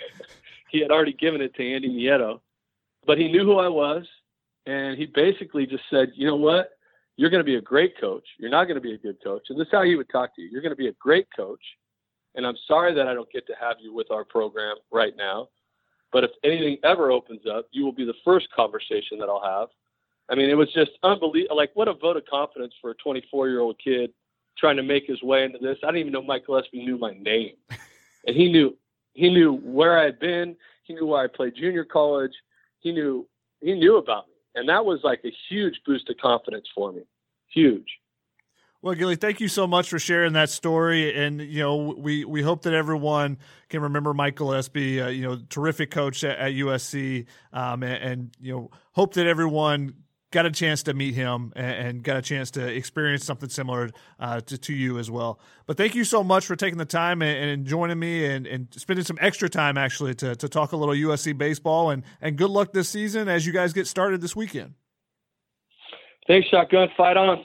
He had already given it to Andy Nieto, but he knew who I was. And he basically just said, you know what, you're going to be a great coach. You're not going to be a good coach. And this is how he would talk to you. You're going to be a great coach. And I'm sorry that I don't get to have you with our program right now. But if anything ever opens up, you will be the first conversation that I'll have. I mean, it was just unbelievable. Like, what a vote of confidence for a twenty-four-year-old kid trying to make his way into this. I didn't even know Mike Gillespie knew my name. And he knew he knew where I had been. He knew where I played junior college. He knew he knew about me. And that was like a huge boost of confidence for me. Huge. Well, Gilly, thank you so much for sharing that story. And, you know, we, we hope that everyone can remember Mike Gillespie, uh, you know, terrific coach at, at U S C, um, and, and, you know, hope that everyone got a chance to meet him and, and got a chance to experience something similar uh, to, to you as well. But thank you so much for taking the time and, and joining me and, and spending some extra time actually to, to talk a little U S C baseball, and, and good luck this season as you guys get started this weekend. Thanks, Shotgun. Fight on.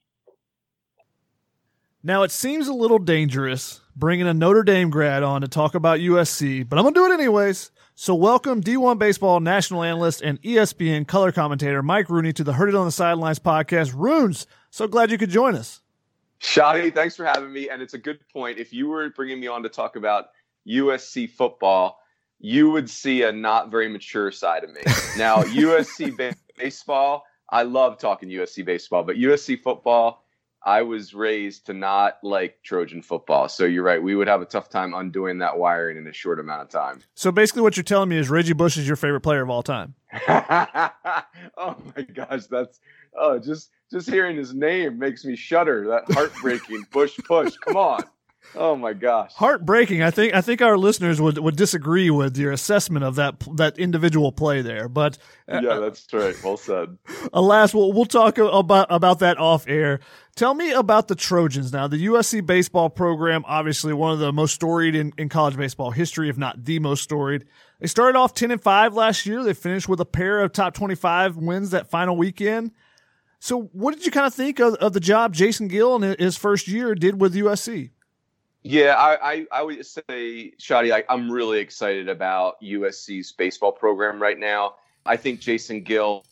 Now, it seems a little dangerous bringing a Notre Dame grad on to talk about U S C, but I'm going to do it anyways. So welcome D one Baseball national analyst and E S P N color commentator Mike Rooney to the Heard It on the Sidelines podcast. Runes, so glad you could join us. Shotty, thanks for having me. And it's a good point. If you were bringing me on to talk about U S C football, you would see a not very mature side of me. Now, U S C ba- baseball, I love talking U S C baseball, but U S C football, I was raised to not like Trojan football. So you're right. We would have a tough time undoing that wiring in a short amount of time. So basically what you're telling me is Reggie Bush is your favorite player of all time. Oh my gosh. That's oh, just, just hearing his name makes me shudder. That heartbreaking Bush push. Come on. Oh my gosh. Heartbreaking. I think I think our listeners would, would disagree with your assessment of that that individual play there. But uh, yeah, that's right. Well said. Alas, we'll we'll talk about about that off air. Tell me about the Trojans now. The U S C baseball program, obviously one of the most storied in, in college baseball history, if not the most storied. They started off ten and five last year. They finished with a pair of top twenty-five wins that final weekend. So what did you kind of think of, of the job Jason Gill in his first year did with U S C? Yeah, I, I, I would say, Shotty, I, I'm really excited about U S C's baseball program right now. I think Jason Gill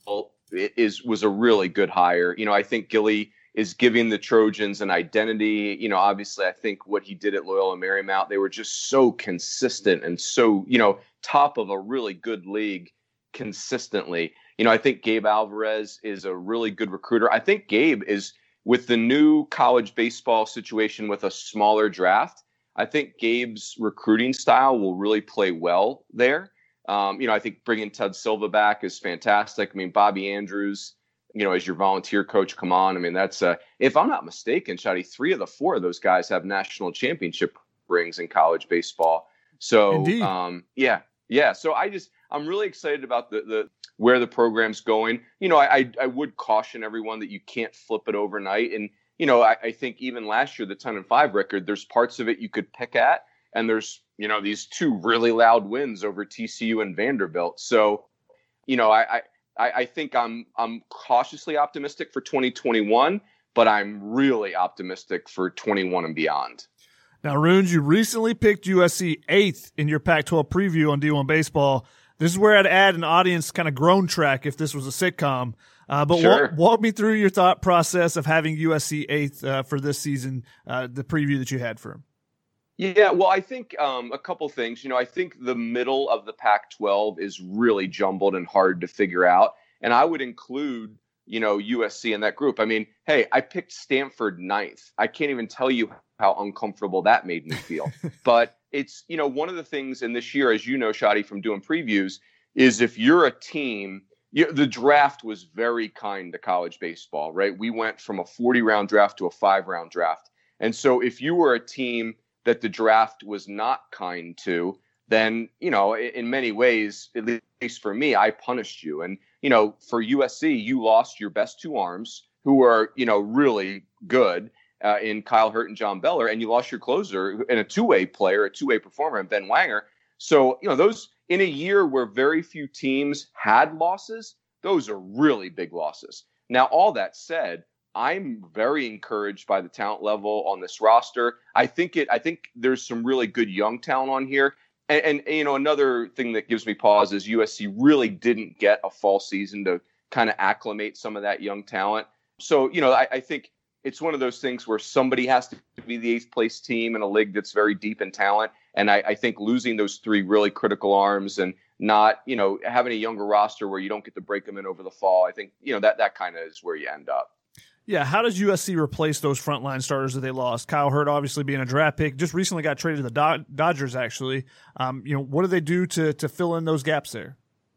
is was a really good hire. You know, I think Gilly is giving the Trojans an identity. You know, obviously, I think what he did at Loyola Marymount, they were just so consistent and so, you know, top of a really good league consistently. You know, I think Gabe Alvarez is a really good recruiter. I think Gabe is, with the new college baseball situation with a smaller draft, I think Gabe's recruiting style will really play well there. Um, you know, I think bringing Ted Silva back is fantastic. I mean, Bobby Andrews, you know, as your volunteer coach, come on. I mean, that's, uh, if I'm not mistaken, Shotty, three of the four of those guys have national championship rings in college baseball. So, um, yeah, yeah. So I just, I'm really excited about the, the, where the program's going. You know, I, I would caution everyone that you can't flip it overnight. And, you know, I, I think even last year, the ten and five record, there's parts of it you could pick at. And there's, you know, these two really loud wins over T C U and Vanderbilt. So, you know, I, I, I think I'm I'm cautiously optimistic for twenty twenty-one, but I'm really optimistic for twenty-one and beyond. Now, Runes, you recently picked U S C eighth in your Pac twelve preview on D one Baseball. This is where I'd add an audience kind of groan track if this was a sitcom. Uh, but sure. walk, walk me through your thought process of having U S C eighth uh, for this season, uh, the preview that you had for him. Yeah, well, I think um, a couple things. You know, I think the middle of the Pac twelve is really jumbled and hard to figure out. And I would include, you know, U S C in that group. I mean, hey, I picked Stanford ninth. I can't even tell you how uncomfortable that made me feel. But it's, you know, one of the things in this year, as you know, Shotty, from doing previews, is if you're a team, you, the draft was very kind to college baseball, right? We went from a forty round draft to a five round draft. And so if you were a team that the draft was not kind to, then, you know, in, in many ways, at least for me, I punished you. And, you know, for U S C, you lost your best two arms who are, you know, really good. Uh, in Kyle Hurt and John Beller, and you lost your closer and a two-way player, a two-way performer, and Ben Wanger. So, you know, those in a year where very few teams had losses, those are really big losses. Now, all that said, I'm very encouraged by the talent level on this roster. I think it. I think there's some really good young talent on here. And, and you know, another thing that gives me pause is U S C really didn't get a fall season to kind of acclimate some of that young talent. So, you know, I, I think it's one of those things where somebody has to be the eighth place team in a league that's very deep in talent. And I, I think losing those three really critical arms and not, you know, having a younger roster where you don't get to break them in over the fall, I think, you know, that, that kind of is where you end up. Yeah. How does U S C replace those frontline starters that they lost? Kyle Hurt, obviously being a draft pick, just recently got traded to the Do- Dodgers, actually. Um, you know, what do they do to, to fill in those gaps there?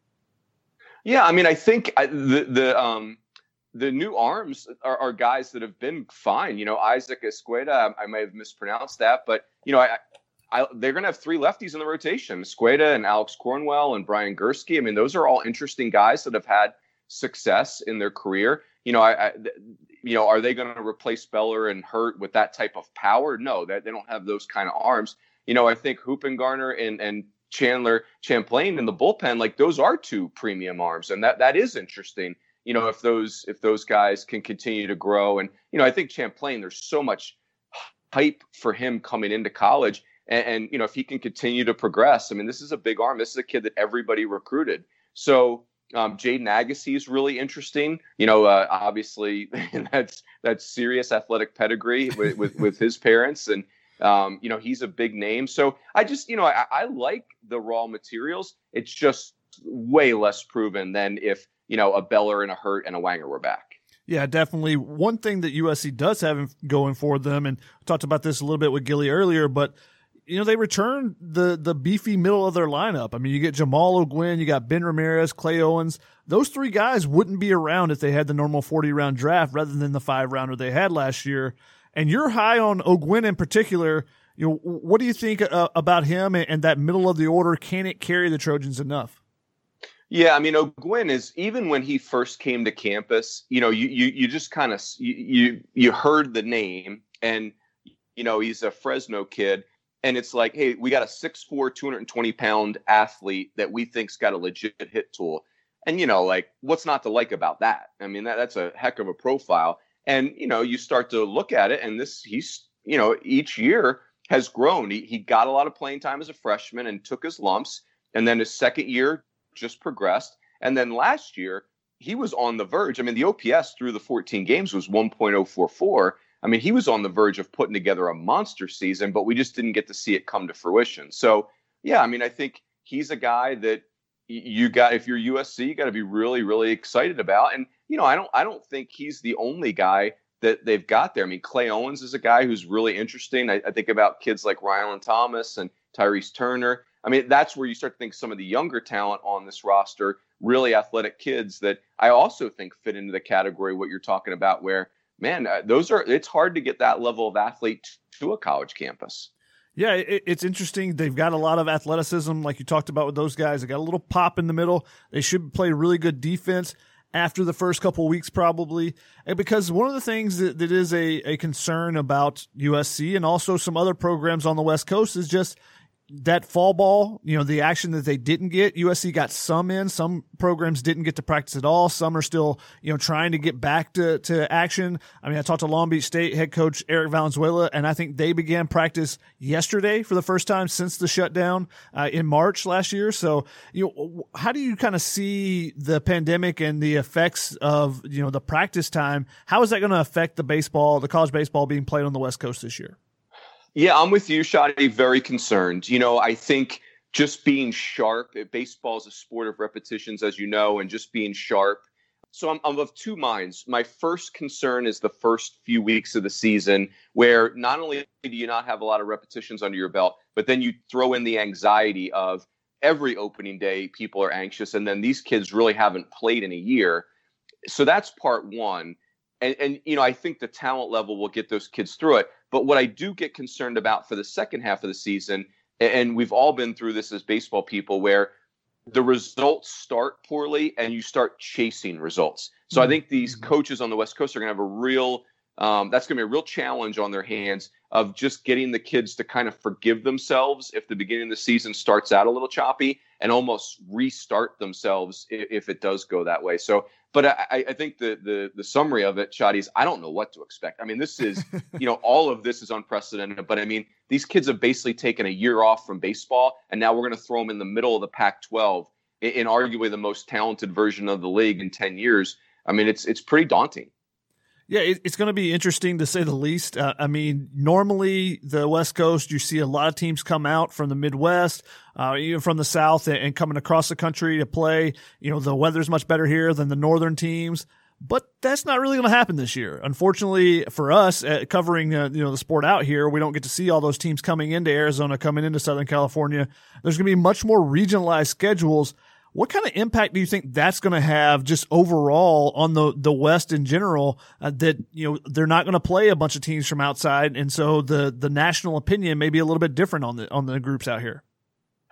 Yeah. I mean, I think I, the, the, um, The new arms are, are guys that have been fine. You know, Isaac Escueda, I, I may have mispronounced that, but, you know, I, I, they're going to have three lefties in the rotation, Escueda and Alex Cornwell and Brian Gursky. I mean, those are all interesting guys that have had success in their career. You know, I, I you know, are they going to replace Beller and Hurt with that type of power? No, that they don't have those kind of arms. You know, I think Huppengarner and and Chandler Champlain in the bullpen, like those are two premium arms, and that that is interesting. You know, if those if those guys can continue to grow, and you know, I think Champlain, there's so much hype for him coming into college, and, and you know, if he can continue to progress, I mean, this is a big arm. This is a kid that everybody recruited. So um, Jaden Agassi is really interesting. You know, uh, obviously that's that's serious athletic pedigree with with, with his parents, and um, you know, he's a big name. So I just, you know, I, I like the raw materials. It's just way less proven than if, you know, a Beller and a Hurt and a Wanger were back. Yeah, definitely. One thing that U S C does have going for them, and we talked about this a little bit with Gilly earlier, but you know, they return the the beefy middle of their lineup. I mean, you get Jamal O'Gwen, you got Ben Ramirez, Clay Owens. Those three guys wouldn't be around if they had the normal forty-round draft rather than the five-rounder they had last year. And you're high on O'Gwen in particular. You know, what do you think uh, about him and, and that middle of the order? Can it carry the Trojans enough? Yeah, I mean, O'Gwen is, even when he first came to campus, you know, you you, you just kind of you, you you heard the name, and you know, he's a Fresno kid, and it's like, hey, we got a six foot four, two hundred twenty pound athlete that we think's got a legit hit tool, and you know, like, what's not to like about that? I mean, that that's a heck of a profile. And, you know, you start to look at it, and this, he's, you know, each year has grown. He, he got a lot of playing time as a freshman and took his lumps. And then his second year just progressed. And then last year, he was on the verge. I mean, the O P S through the fourteen games was one point oh four four. I mean, he was on the verge of putting together a monster season, but we just didn't get to see it come to fruition. So, yeah, I mean, I think he's a guy that you got, if you're U S C, you got to be really, really excited about. And, you know, I don't I don't think he's the only guy that they've got there. I mean, Clay Owens is a guy who's really interesting. I, I think about kids like Rylan Thomas and Tyrese Turner. I mean, that's where you start to think some of the younger talent on this roster, really athletic kids that I also think fit into the category what you're talking about, where, man, uh, those are, it's hard to get that level of athlete to a college campus. Yeah, it, it's interesting. They've got a lot of athleticism, like you talked about with those guys. They got a little pop in the middle. They should play really good defense after the first couple of weeks, probably. And because one of the things that, that is a, a concern about U S C and also some other programs on the West Coast is just that fall ball, you know, the action that they didn't get. U S C got some in. Some programs didn't get to practice at all. Some are still, you know, trying to get back to, to action. I mean, I talked to Long Beach State head coach Eric Valenzuela, and I think they began practice yesterday for the first time since the shutdown uh, in March last year. So, you know, how do you kind of see the pandemic and the effects of, you know, the practice time? How is that going to affect the baseball, the college baseball being played on the West Coast this year? Yeah, I'm with you, Shadi. Very concerned. You know, I think just being sharp. Baseball is a sport of repetitions, as you know, and just being sharp. So I'm, I'm of two minds. My first concern is the first few weeks of the season, where not only do you not have a lot of repetitions under your belt, but then you throw in the anxiety of every opening day, people are anxious, and then these kids really haven't played in a year. So that's part one. And, and, you know, I think the talent level will get those kids through it. But what I do get concerned about for the second half of the season, and we've all been through this as baseball people, where the results start poorly and you start chasing results. So I think these coaches on the West Coast are going to have a real, um, that's going to be a real challenge on their hands of just getting the kids to kind of forgive themselves if the beginning of the season starts out a little choppy, and almost restart themselves if, if it does go that way. So, but I, I think the, the the summary of it, Shadi, is I don't know what to expect. I mean, this is, you know, all of this is unprecedented. But I mean, these kids have basically taken a year off from baseball, and now we're going to throw them in the middle of the Pac twelve in, in arguably the most talented version of the league in ten years. I mean, it's it's pretty daunting. Yeah, it, it's going to be interesting to say the least. Uh, I mean, normally the West Coast, you see a lot of teams come out from the Midwest, uh, even from the South, and, and coming across the country to play. You know, the weather's much better here than the northern teams, but that's not really going to happen this year. Unfortunately for us, uh, covering uh, you know the sport out here, we don't get to see all those teams coming into Arizona, coming into Southern California. There's going to be much more regionalized schedules. What kind of impact do you think that's going to have just overall on the, the West in general, uh, that, you know, they're not going to play a bunch of teams from outside, and so the, the national opinion may be a little bit different on the on the groups out here?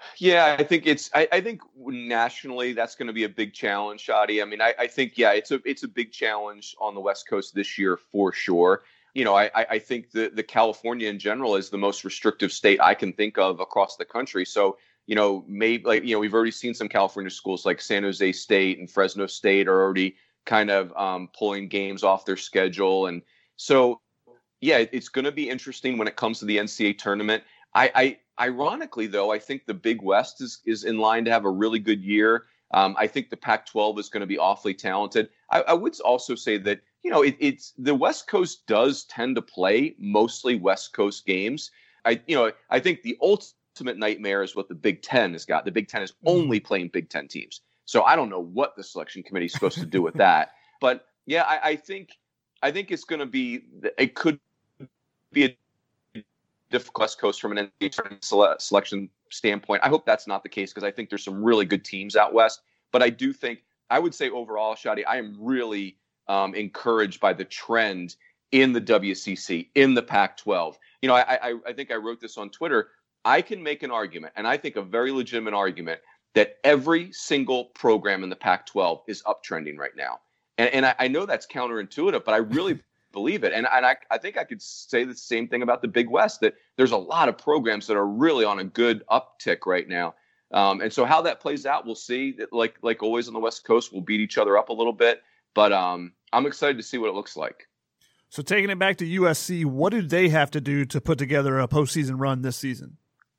Yeah, I think it's. I, I think nationally that's going to be a big challenge, Shadi. I mean, I, I think yeah, it's a it's a big challenge on the West Coast this year for sure. You know, I I think the the California in general is the most restrictive state I can think of across the country. So you know, maybe like you know, we've already seen some California schools like San Jose State and Fresno State are already kind of um, pulling games off their schedule, and so yeah, it's going to be interesting when it comes to the N C double A tournament. I, I ironically, though, I think the Big West is is in line to have a really good year. Um, I think the Pac twelve is going to be awfully talented. I, I would also say that, you know, it, it's the West Coast does tend to play mostly West Coast games. I, you know, I think the ultimate nightmare is what the Big Ten has got. The Big Ten is only playing Big Ten teams. So I don't know what the selection committee is supposed to do with that. But yeah, I, I think I think it's going to be it could be a difficult West Coast from an N C double A tournament selection standpoint. I hope that's not the case because I think there's some really good teams out west. But I do think I would say overall, Shadi, I am really um, encouraged by the trend in the W C C, in the Pac twelve. You know, I, I, I think I wrote this on Twitter. I can make an argument, and I think a very legitimate argument, that every single program in the Pac twelve is uptrending right now. And, and I, I know that's counterintuitive, but I really believe it. And, and I, I think I could say the same thing about the Big West, that there's a lot of programs that are really on a good uptick right now. Um, and so how that plays out, we'll see. Like like always on the West Coast, we'll beat each other up a little bit. But um, I'm excited to see what it looks like. So taking it back to U S C, what do they have to do to put together a postseason run this season?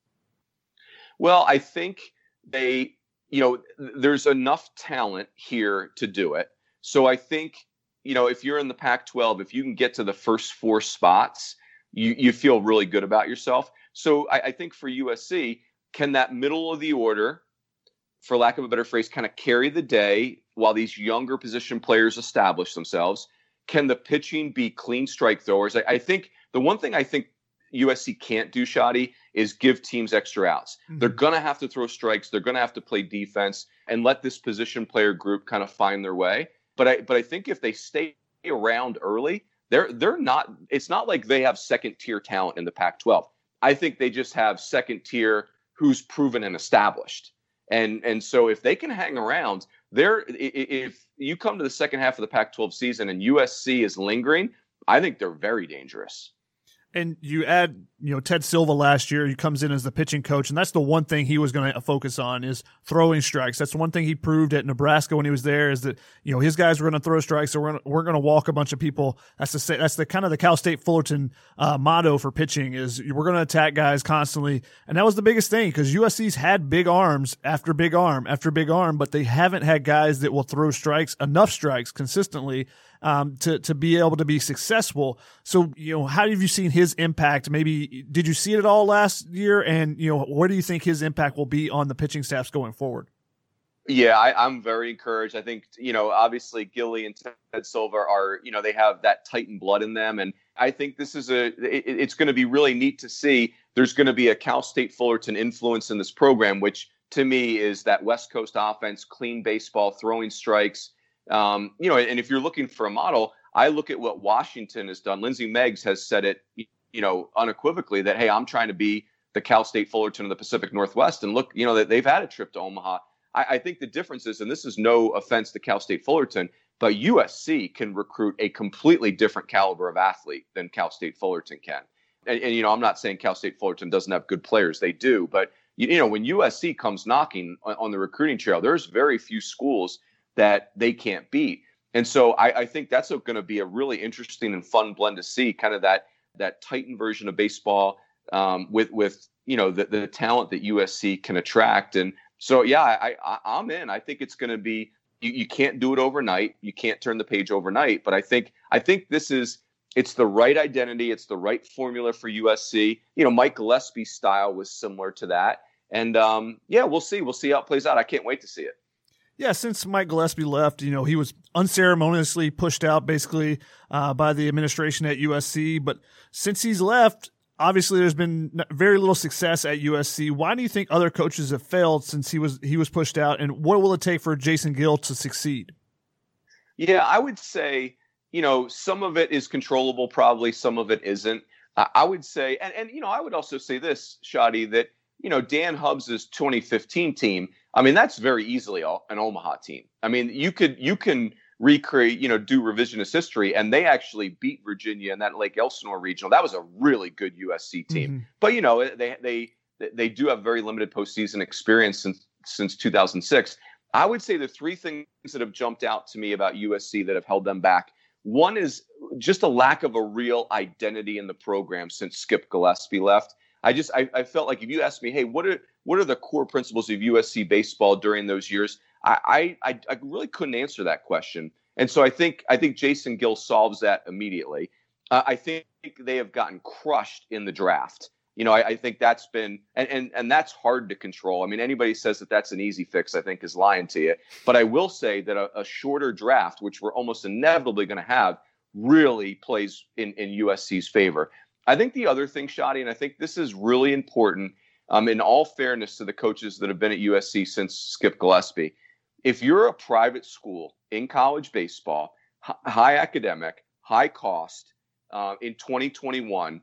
Well, I think they, you know, there's enough talent here to do it. So I think, you know, if you're in the Pac twelve, if you can get to the first four spots, you, you feel really good about yourself. So I, I think for U S C, can that middle of the order, for lack of a better phrase, kind of carry the day while these younger position players establish themselves? Can the pitching be clean strike throwers? I, I think the one thing I think U S C can't do, Shadi, is give teams extra outs. Mm-hmm. They're going to have to throw strikes. They're going to have to play defense and let this position player group kind of find their way. But I, but I think if they stay around early, they're they're not. It's not like they have second tier talent in the Pac twelve. I think they just have second tier who's proven and established. And and so if they can hang around, they're if you come to the second half of the Pac twelve season and U S C is lingering, I think they're very dangerous. And you add, you know, Ted Silva last year, he comes in as the pitching coach, and that's the one thing he was going to focus on is throwing strikes. That's the one thing he proved at Nebraska when he was there is that, you know, his guys were going to throw strikes, so we're gonna, we're going to walk a bunch of people. That's the that's the kind of the Cal State Fullerton uh, motto for pitching is we're going to attack guys constantly, and that was the biggest thing because U S C's had big arms after big arm after big arm, but they haven't had guys that will throw strikes, enough strikes consistently Um, to, to be able to be successful. So, you know, how have you seen his impact? Maybe did you see it at all last year? And, you know, where do you think his impact will be on the pitching staffs going forward? Yeah, I, I'm very encouraged. I think, you know, obviously Gilly and Ted Silva are, you know, they have that Titan blood in them. And I think this is a, it, it's going to be really neat to see. There's going to be a Cal State Fullerton influence in this program, which to me is that West Coast offense, clean baseball, throwing strikes. Um, you know, and if you're looking for a model, I look at what Washington has done. Lindsey Meggs has said it, you know, unequivocally that, hey, I'm trying to be the Cal State Fullerton of the Pacific Northwest. And look, you know, that they've had a trip to Omaha. I, I think the difference is, and this is no offense to Cal State Fullerton, but U S C can recruit a completely different caliber of athlete than Cal State Fullerton can. And, and you know, I'm not saying Cal State Fullerton doesn't have good players. They do. But, you, you know, when U S C comes knocking on, on the recruiting trail, there's very few schools that they can't beat. And so I, I think that's going to be a really interesting and fun blend to see, kind of that that Titan version of baseball um, with, with you know, the, the talent that U S C can attract. And so, yeah, I, I, I'm in. I think it's going to be, you, you can't do it overnight. You can't turn the page overnight. But I think I think this is, it's the right identity. It's the right formula for U S C. You know, Mike Gillespie's style was similar to that. And, um, yeah, we'll see. We'll see how it plays out. I can't wait to see it. Yeah, since Mike Gillespie left, you know, he was unceremoniously pushed out basically uh, by the administration at U S C. But since he's left, obviously there's been very little success at U S C. Why do you think other coaches have failed since he was he was pushed out? And what will it take for Jason Gill to succeed? Yeah, I would say, you know, some of it is controllable, probably some of it isn't. Uh, I would say, and, and, you know, I would also say this, Shadi, that, you know, Dan Hubbs' twenty fifteen team, I mean, that's very easily an Omaha team. I mean, you could you can recreate, you know, do revisionist history, and they actually beat Virginia in that Lake Elsinore regional. That was a really good U S C team. Mm-hmm. But, you know, they they they do have very limited postseason experience since since two thousand six. I would say the three things that have jumped out to me about U S C that have held them back. One is just a lack of a real identity in the program since Skip Gillespie left. I just I, I felt like if you asked me, hey, what are what are the core principles of U S C baseball during those years? I I, I really couldn't answer that question, and so I think I think Jason Gill solves that immediately. Uh, I think they have gotten crushed in the draft. You know, I, I think that's been and, and and that's hard to control. I mean, anybody says that that's an easy fix, I think, is lying to you. But I will say that a, a shorter draft, which we're almost inevitably going to have, really plays in in U S C's favor. I think the other thing, Shadi, and I think this is really important. Um, in all fairness to the coaches that have been at U S C since Skip Gillespie. If you're a private school in college baseball, h- high academic, high cost, uh, in twenty twenty-one,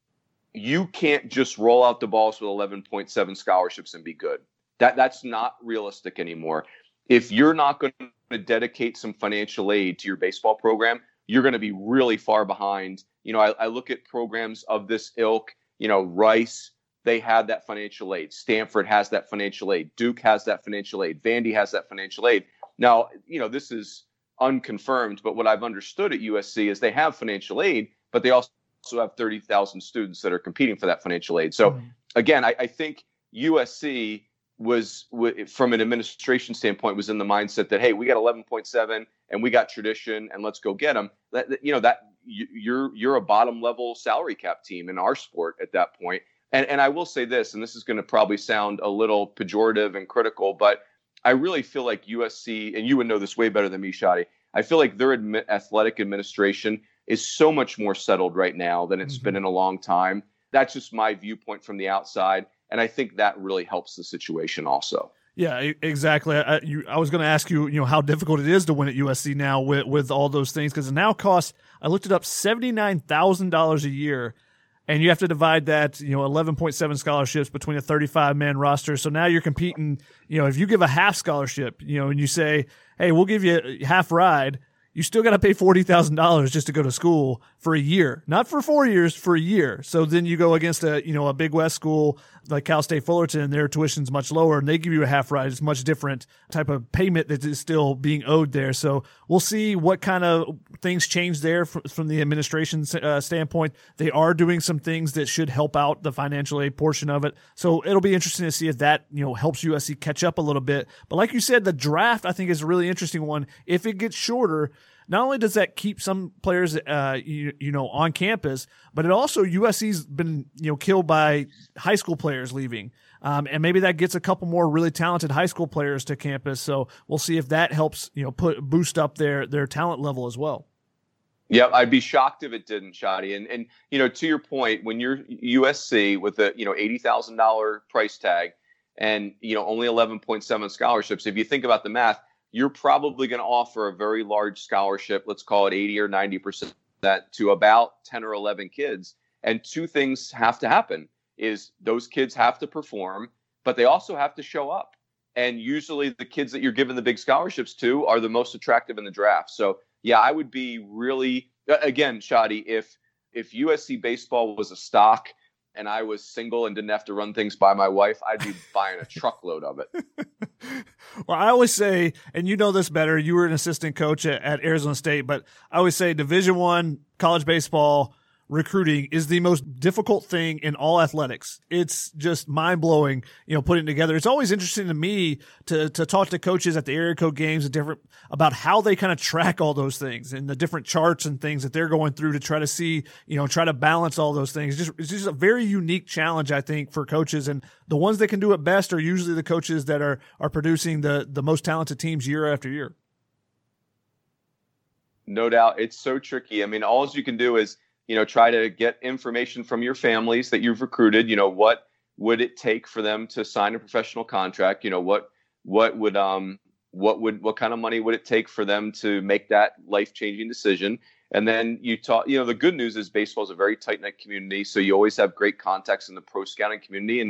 you can't just roll out the balls with eleven point seven scholarships and be good. That that's not realistic anymore. If you're not going to dedicate some financial aid to your baseball program, you're going to be really far behind. You know, I, I look at programs of this ilk. You know, Rice. They had that financial aid. Stanford has that financial aid. Duke has that financial aid. Vandy has that financial aid. Now, you know, this is unconfirmed, but what I've understood at U S C is they have financial aid, but they also have thirty thousand students that are competing for that financial aid. So, mm-hmm. again, I, I think U S C was, w- from an administration standpoint, was in the mindset that, hey, we got eleven point seven and we got tradition and let's go get them. That, that, you know, that you, you're you're a bottom level salary cap team in our sport at that point. And, and I will say this, and this is going to probably sound a little pejorative and critical, but I really feel like U S C, and you would know this way better than me, Shadi, I feel like their admi- athletic administration is so much more settled right now than it's mm-hmm. been in a long time. That's just my viewpoint from the outside, and I think that really helps the situation also. Yeah, exactly. I, you, I was going to ask you, you know, how difficult it is to win at U S C now with, with all those things, because it now costs, I looked it up, seventy-nine thousand dollars a year. And you have to divide that, you know, eleven point seven scholarships between a thirty-five man roster. So now you're competing, you know, if you give a half scholarship, you know, and you say, hey, we'll give you a half ride, you still got to pay forty thousand dollars just to go to school for a year, not for four years, for a year. So then you go against a, you know, a Big West school like Cal State Fullerton, and their tuition's much lower, and they give you a half ride. It's much different type of payment that is still being owed there. So we'll see what kind of things change there from, from the administration uh, standpoint. They are doing some things that should help out the financial aid portion of it. So it'll be interesting to see if that, you know, helps U S C catch up a little bit. But like you said, the draft, I think, is a really interesting one. If it gets shorter, not only does that keep some players, uh, you, you know, on campus, but it also, U S C's been, you know, killed by high school players leaving. Um, and maybe that gets a couple more really talented high school players to campus. So we'll see if that helps, you know, put boost up their, their talent level as well. Yeah, I'd be shocked if it didn't, Shadi. And, and, you know, to your point, when you're U S C with a, you know, eighty thousand dollars price tag and, you know, only eleven point seven scholarships, if you think about the math, you're probably going to offer a very large scholarship, let's call it eighty or ninety percent, that to about ten or eleven kids. And two things have to happen is those kids have to perform, but they also have to show up. And usually the kids that you're giving the big scholarships to are the most attractive in the draft. So, yeah, I would be really, again, Shadi, if if U S C baseball was a stock and I was single and didn't have to run things by my wife, I'd be buying a truckload of it. Well, I always say, and you know this better, you were an assistant coach at, at Arizona State, but I always say Division One college baseball recruiting is the most difficult thing in all athletics. It's just mind blowing, you know, putting it together. It's always interesting to me to, to talk to coaches at the area code games and different about how they kind of track all those things and the different charts and things that they're going through to try to see, you know, try to balance all those things. It's just, it's just a very unique challenge, I think, for coaches. And the ones that can do it best are usually the coaches that are, are producing the, the most talented teams year after year. No doubt. It's so tricky. I mean, all you can do is, you know, try to get information from your families that you've recruited. You know, what would it take for them to sign a professional contract? You know, what what would um what would what kind of money would it take for them to make that life-changing decision? And then you talk, you know, the good news is baseball is a very tight-knit community, so you always have great contacts in the pro scouting community, and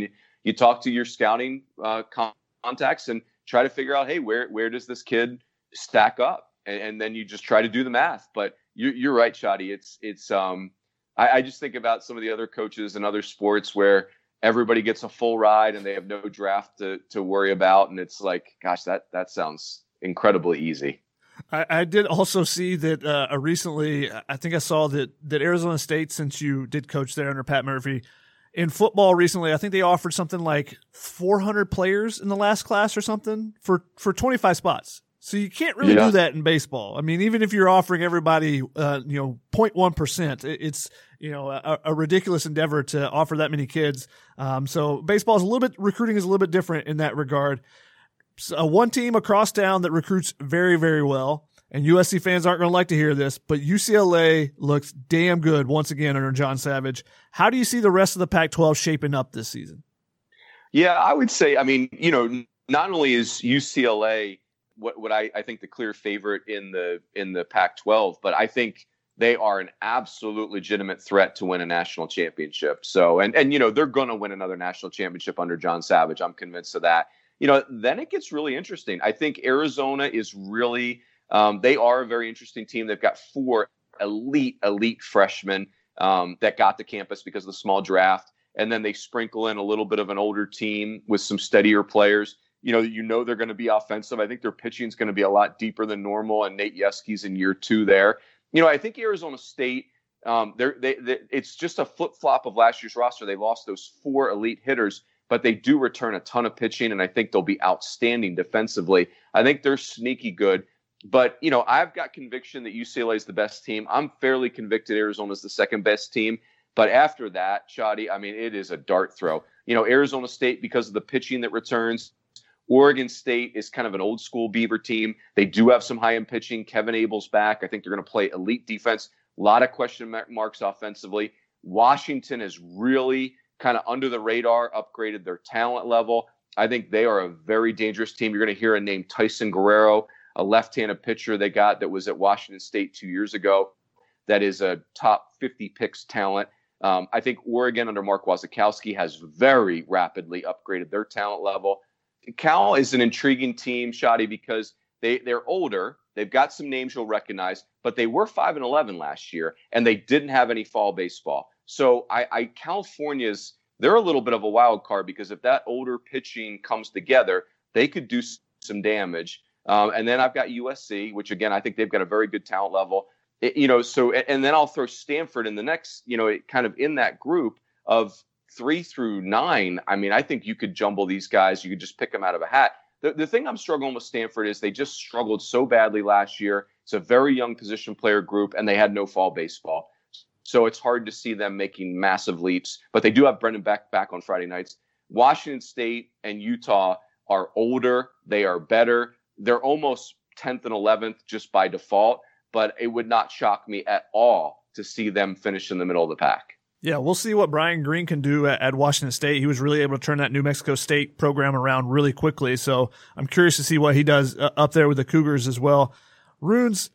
you talk to your scouting uh, contacts and try to figure out, hey, where where does this kid stack up? And, and then you just try to do the math. But you, you're right, Shadi. It's it's. Um, I, I just think about some of the other coaches in other sports where everybody gets a full ride and they have no draft to to worry about, and it's like, gosh, that that sounds incredibly easy. I, I did also see that uh, recently. I think I saw that that Arizona State, since you did coach there under Pat Murphy, in football recently, I think they offered something like four hundred players in the last class or something for, for twenty-five spots. So you can't really yeah. do that in baseball. I mean, even if you're offering everybody, uh, you know, zero point one percent, it's, you know, a, a ridiculous endeavor to offer that many kids. Um, so baseball is a little bit, recruiting is a little bit different in that regard. So, uh, one team across town that recruits very, very well, and U S C fans aren't going to like to hear this, but U C L A looks damn good once again under John Savage. How do you see the rest of the Pac twelve shaping up this season? Yeah, I would say, I mean, you know, not only is U C L A what, what I, I think the clear favorite in the in the Pac twelve, but I think they are an absolute legitimate threat to win a national championship. So, and, and you know, they're going to win another national championship under John Savage. I'm convinced of that. You know, then it gets really interesting. I think Arizona is really, um, they are a very interesting team. They've got four elite, elite freshmen um, that got to campus because of the small draft. And then they sprinkle in a little bit of an older team with some steadier players. You know, you know they're going to be offensive. I think their pitching is going to be a lot deeper than normal. And Nate Yeske's in year two there. You know, I think Arizona State, um, they're, they, they, it's just a flip-flop of last year's roster. They lost those four elite hitters, but they do return a ton of pitching, and I think they'll be outstanding defensively. I think they're sneaky good. But, you know, I've got conviction that U C L A is the best team. I'm fairly convicted Arizona is the second best team. But after that, Shadi, I mean, it is a dart throw. You know, Arizona State, because of the pitching that returns. Oregon State is kind of an old school Beaver team. They do have some high end pitching. Kevin Abel's back. I think they're going to play elite defense. A lot of question marks offensively. Washington is really kind of under the radar, upgraded their talent level. I think they are a very dangerous team. You're going to hear a name, Tyson Guerrero, a left-handed pitcher they got that was at Washington State two years ago. That is a top fifty picks talent. Um, I think Oregon under Mark Wasikowski has very rapidly upgraded their talent level. Cal is an intriguing team, Shadi, because they, they're older. They've got some names you'll recognize, but they were five and eleven last year, and they didn't have any fall baseball. So I, I California's, they're a little bit of a wild card because if that older pitching comes together, they could do some damage. Um, and then I've got U S C, which, again, I think they've got a very good talent level. It, you know, so and then I'll throw Stanford in the next, you know, kind of in that group of three through nine. I mean, I think you could jumble these guys. You could just pick them out of a hat. The, the thing I'm struggling with Stanford is they just struggled so badly last year. It's a very young position player group, and they had no fall baseball. So it's hard to see them making massive leaps. But they do have Brendan Beck back on Friday nights. Washington State and Utah are older. They are better. They're almost tenth and eleventh just by default. But it would not shock me at all to see them finish in the middle of the pack. Yeah, we'll see what Brian Green can do at, at Washington State. He was really able to turn that New Mexico State program around really quickly. So I'm curious to see what he does uh, up there with the Cougars as well. Runes,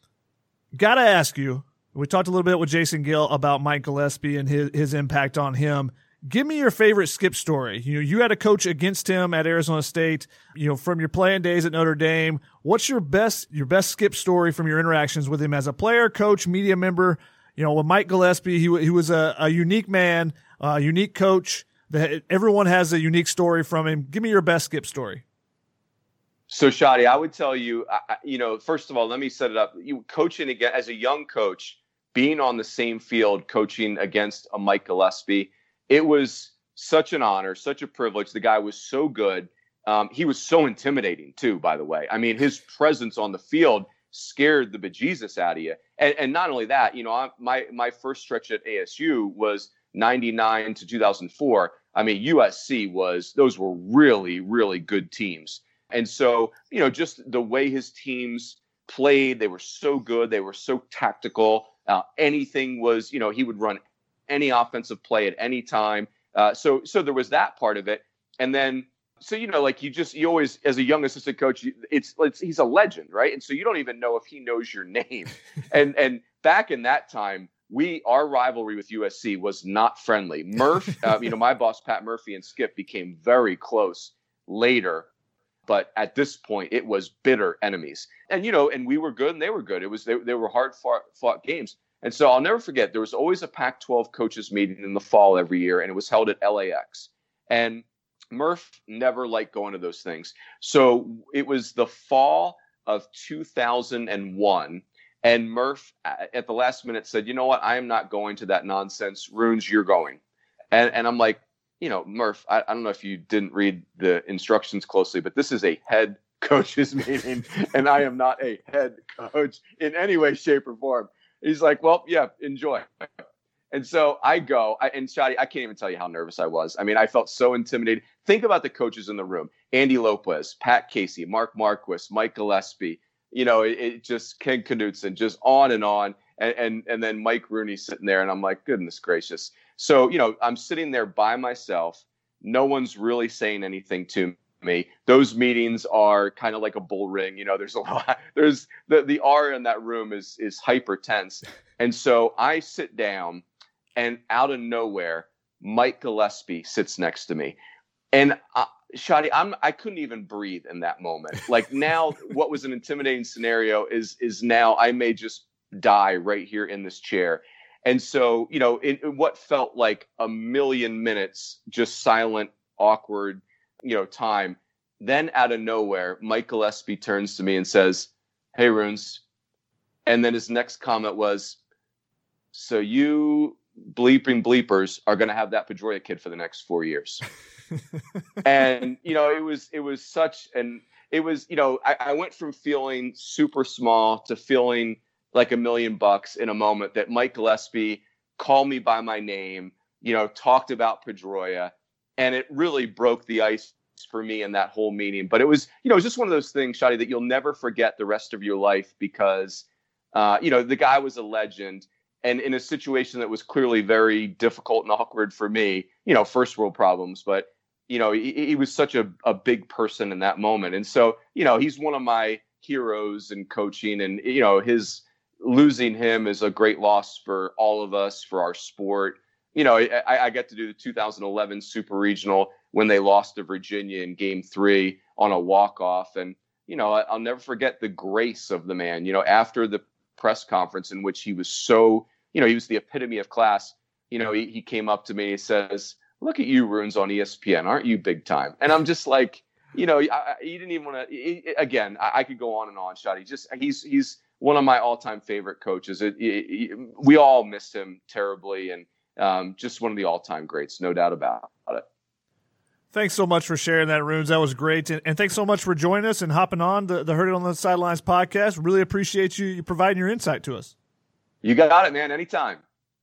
got to ask you, we talked a little bit with Jason Gill about Mike Gillespie and his, his impact on him. Give me your favorite Skip story. You know, you had a coach against him at Arizona State, you know, from your playing days at Notre Dame. What's your best, your best Skip story from your interactions with him as a player, coach, media member? You know, with Mike Gillespie, he he was a, a unique man, a unique coach. That everyone has a unique story from him. Give me your best Skip story. So, Shadi, I would tell you, I, you know, first of all, let me set it up. You coaching again as a young coach, being on the same field, coaching against a Mike Gillespie, it was such an honor, such a privilege. The guy was so good. Um, he was so intimidating too, by the way. I mean, his presence on the field scared the bejesus out of you. And, and not only that, you know, I, my my first stretch at A S U was ninety-nine to two thousand four. I mean, U S C was, those were really, really good teams. And so, you know, just the way his teams played, they were so good. They were so tactical. Uh, anything was, you know, he would run any offensive play at any time. Uh, so, so there was that part of it. And then, so, you know, like you just, you always, as a young assistant coach, it's, it's, he's a legend, right? And so you don't even know if he knows your name. and, and back in that time, we our rivalry with U S C was not friendly. Murph, uh, you know, my boss Pat Murphy and Skip became very close later, but at this point it was bitter enemies. And you know, and we were good and they were good. It was they, they were hard fought, fought games. And so I'll never forget, there was always a Pac twelve coaches meeting in the fall every year, and it was held at L A X. And Murph never liked going to those things. So it was the fall of two thousand one. And Murph, at the last minute, said, you know what? I am not going to that nonsense. Runes, you're going. And, and I'm like, you know, Murph, I, I don't know if you didn't read the instructions closely, but this is a head coaches meeting, and I am not a head coach in any way, shape, or form. He's like, well, yeah, enjoy. And so I go, I, and Shadi, I can't even tell you how nervous I was. I mean, I felt so intimidated. Think about the coaches in the room: Andy Lopez, Pat Casey, Mark Marquis, Mike Gillespie. You know, it, it just Ken Knutson, just on and on. And, and and then Mike Rooney sitting there. And I'm like, goodness gracious. So, you know, I'm sitting there by myself. No one's really saying anything to me. Those meetings are kind of like a bull ring. You know, there's a lot. There's the, the aura in that room is is hyper tense. And so I sit down, and out of nowhere, Mike Gillespie sits next to me. And I, Shadi, I'm I couldn't even breathe in that moment. Like, now, what was an intimidating scenario is is now I may just die right here in this chair. And so, you know, in, in what felt like a million minutes, just silent, awkward, you know, time. Then out of nowhere, Mike Gillespie turns to me and says, "Hey, Runes." And then his next comment was, "So you bleeping bleepers are going to have that Pedroia kid for the next four years." And, you know, it was, it was such an, it was, you know, I, I went from feeling super small to feeling like a million bucks in a moment that Mike Gillespie called me by my name, you know, talked about Pedroia, and it really broke the ice for me in that whole meeting. But it was, you know, it was just one of those things, Shadi, that you'll never forget the rest of your life because, uh, you know, the guy was a legend. And in a situation that was clearly very difficult and awkward for me, you know, first world problems, but, you know, he, he was such a, a big person in that moment. And so, you know, he's one of my heroes in coaching, and, you know, his losing him is a great loss for all of us, for our sport. You know, I, I get to do the two thousand eleven Super Regional when they lost to Virginia in game three on a walk-off. And, you know, I'll never forget the grace of the man, you know, after the press conference in which he was so, you know, he was the epitome of class. You know, he, he came up to me and he says, "Look at you, Runes, on E S P N. Aren't you big time?" And I'm just like, you know, I, he didn't even want to, again, I, I could go on and on, Shadi. Just, he's, he's one of my all-time favorite coaches. It, it, it, we all miss him terribly, and um, just one of the all-time greats, no doubt about it. Thanks so much for sharing that, Runes. That was great. And, and thanks so much for joining us and hopping on the, the Heard It on the Sidelines podcast. Really appreciate you, you providing your insight to us. You got it, man. Anytime.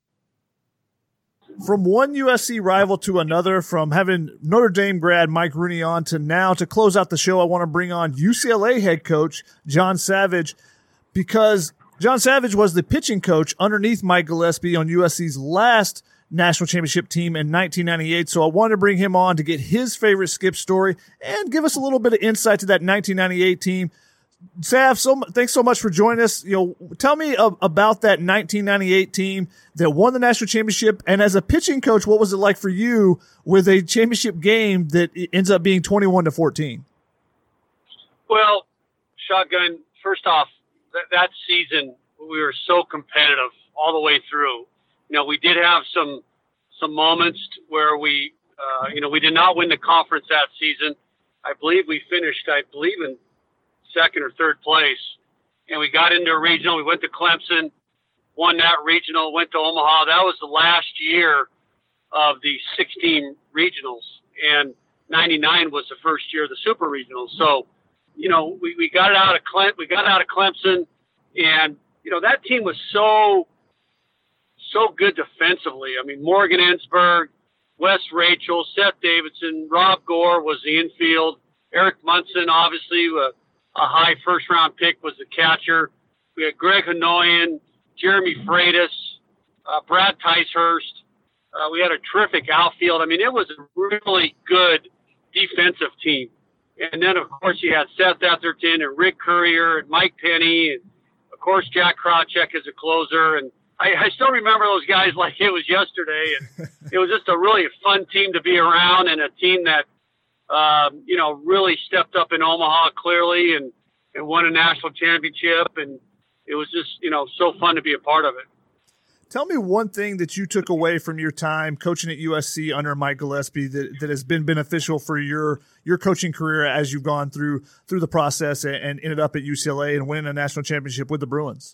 From one U S C rival to another, from having Notre Dame grad Mike Rooney on to now, to close out the show, I want to bring on U C L A head coach John Savage, because John Savage was the pitching coach underneath Mike Gillespie on U S C's last national championship team in nineteen ninety-eight. So I wanted to bring him on to get his favorite skip story and give us a little bit of insight to that nineteen ninety-eight team. Sav, so thanks so much for joining us. You know, tell me uh, about that nineteen ninety-eight team that won the national championship. And as a pitching coach, what was it like for you with a championship game that ends up being twenty-one to fourteen? Well, Shotgun, first off, that, that season we were so competitive all the way through. You know, we did have some some moments where we, uh, you know, we did not win the conference that season. I believe we finished, I believe, in second or third place. And we got into a regional. We went to Clemson, won that regional, went to Omaha. That was the last year of the sixteen regionals. And ninety-nine was the first year of the super regionals. So, you know, we, we got it out of Clem, we got out of Clemson, and, you know, that team was so, so good defensively. I mean, Morgan Ensberg, Wes Rachel, Seth Davidson, Rob Gore was the infield. Eric Munson, obviously, a, a high first-round pick, was the catcher. We had Greg Hanoyan, Jeremy Freitas, uh, Brad Ticehurst. Uh, we had a terrific outfield. I mean, it was a really good defensive team. And then, of course, you had Seth Etherton and Rick Courier and Mike Penny, and, of course, Jack Krawczyk as a closer. And I, I still remember those guys like it was yesterday. And it was just a really fun team to be around, and a team that, um, you know, really stepped up in Omaha clearly and, and won a national championship. And it was just, you know, so fun to be a part of it. Tell me one thing that you took away from your time coaching at U S C under Mike Gillespie that, that has been beneficial for your your coaching career as you've gone through through the process and, and ended up at U C L A and winning a national championship with the Bruins.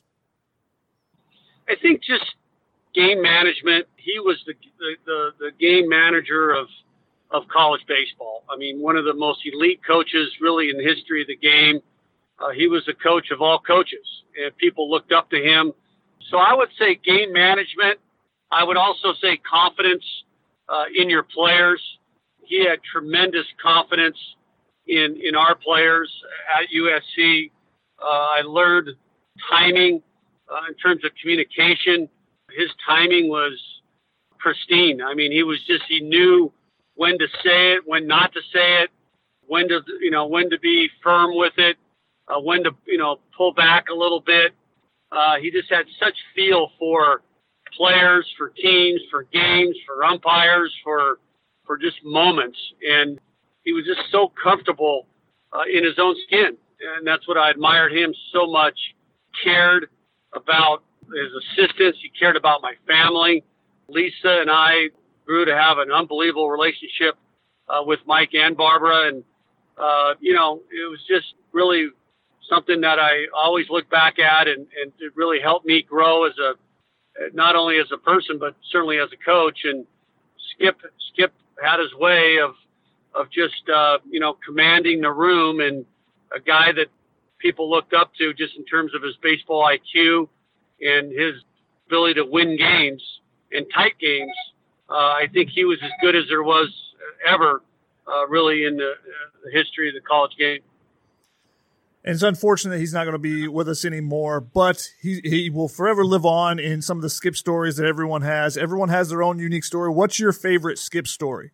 I think just game management. He was the the, the, the game manager of of college baseball. I mean, one of the most elite coaches really in the history of the game. Uh, he was the coach of all coaches, and people looked up to him. So I would say game management. I would also say confidence uh, in your players. He had tremendous confidence in in our players at U S C. Uh, I learned timing uh, in terms of communication. His timing was pristine. I mean, he was just, he knew when to say it, when not to say it, when to, you know, when to be firm with it, uh, when to, you know, pull back a little bit. Uh, he just had such feel for players, for teams, for games, for umpires, for for just moments. And he was just so comfortable uh, in his own skin. And that's what I admired him so much. Cared about his assistants. He cared about my family. Lisa and I grew to have an unbelievable relationship uh, with Mike and Barbara. And, uh, you know, it was just really something that I always look back at, and, and it really helped me grow as a, not only as a person, but certainly as a coach. And Skip, Skip had his way of, of just, uh, you know, commanding the room, and a guy that people looked up to just in terms of his baseball I Q and his ability to win games and tight games. Uh, I think he was as good as there was ever, uh, really in the, uh, the history of the college game. And it's unfortunate that he's not going to be with us anymore, but he, he will forever live on in some of the Skip stories that everyone has. Everyone has their own unique story. What's your favorite Skip story?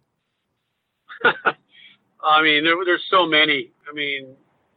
I mean, there, there's so many. I mean,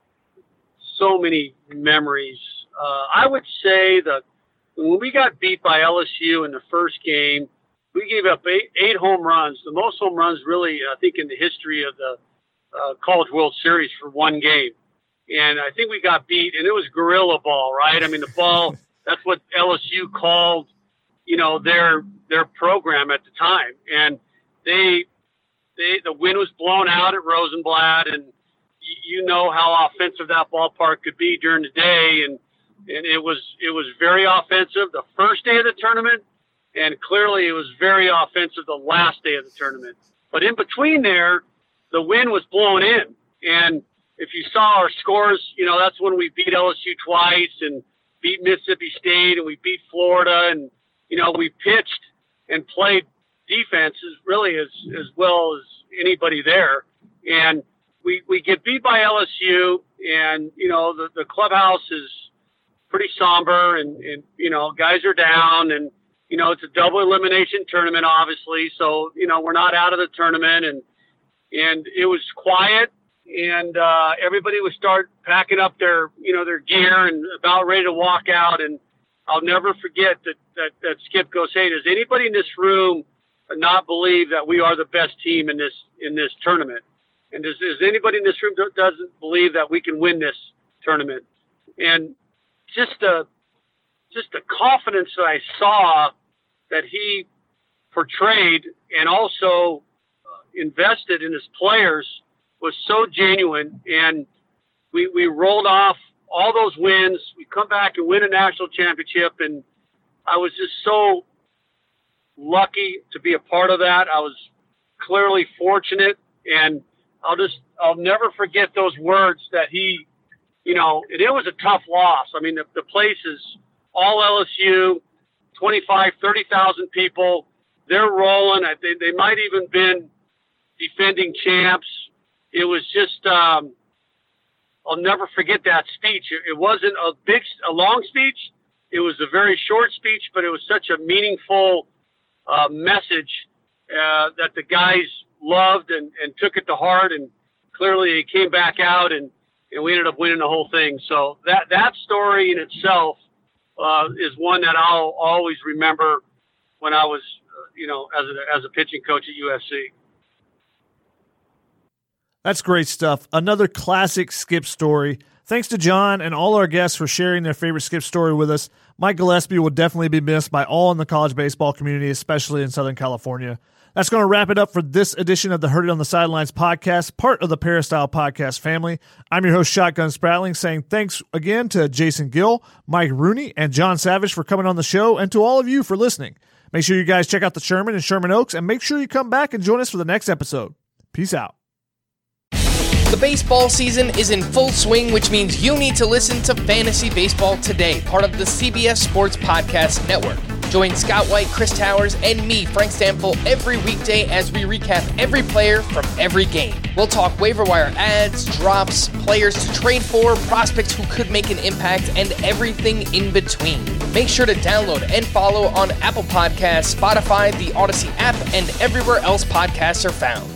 so many memories. Uh, I would say that when we got beat by L S U in the first game, we gave up eight, eight home runs, the most home runs really, I think, in the history of the uh, College World Series for one game. And I think we got beat, and it was gorilla ball, right? I mean, the ball, that's what L S U called, you know, their their program at the time. And they, they the wind was blown out at Rosenblatt, and y- you know how offensive that ballpark could be during the day. And, and it was it was very offensive the first day of the tournament, and clearly it was very offensive the last day of the tournament. But in between there, the wind was blowing in, and if you saw our scores, you know, that's when we beat L S U twice and beat Mississippi State, and we beat Florida, and, you know, we pitched and played defense as really as, as well as anybody there. And we, we get beat by L S U, and, you know, the, the clubhouse is pretty somber, and, and, you know, guys are down, and, you know, it's a double elimination tournament, obviously. So, you know, we're not out of the tournament, and, and it was quiet. And uh, everybody would start packing up their, you know, their gear and about ready to walk out. And I'll never forget that, that, that Skip goes, "Hey, does anybody in this room not believe that we are the best team in this in this tournament? And does, does anybody in this room doesn't believe that we can win this tournament?" And just the just the confidence that I saw that he portrayed and also invested in his players was so genuine. And we, we rolled off all those wins. We come back and win a national championship. And I was just so lucky to be a part of that. I was clearly fortunate, and I'll just, I'll never forget those words that he, you know, it, it was a tough loss. I mean, the, the place is all L S U, twenty-five, thirty thousand people. They're rolling. They, they might even been defending champs. It was just, um, I'll never forget that speech. It, it wasn't a big, a long speech. It was a very short speech, but it was such a meaningful uh, message uh, that the guys loved and, and took it to heart. And clearly it came back out, and, and we ended up winning the whole thing. So that, that story in itself uh, is one that I'll always remember when I was, uh, you know, as a, as a pitching coach at U S C. That's great stuff. Another classic Skip story. Thanks to John and all our guests for sharing their favorite Skip story with us. Mike Gillespie will definitely be missed by all in the college baseball community, especially in Southern California. That's going to wrap it up for this edition of the Heard It on the Sidelines podcast, part of the Peristyle podcast family. I'm your host, Shotgun Spratling, saying thanks again to Jason Gill, Mike Rooney, and John Savage for coming on the show, and to all of you for listening. Make sure you guys check out the Sherman and Sherman Oaks, and make sure you come back and join us for the next episode. Peace out. The baseball season is in full swing, which means you need to listen to Fantasy Baseball Today, part of the C B S Sports Podcast Network. Join Scott White, Chris Towers, and me, Frank Stample, every weekday as we recap every player from every game. We'll talk waiver wire ads, drops, players to trade for, prospects who could make an impact, and everything in between. Make sure to download and follow on Apple Podcasts, Spotify, the Odyssey app, and everywhere else podcasts are found.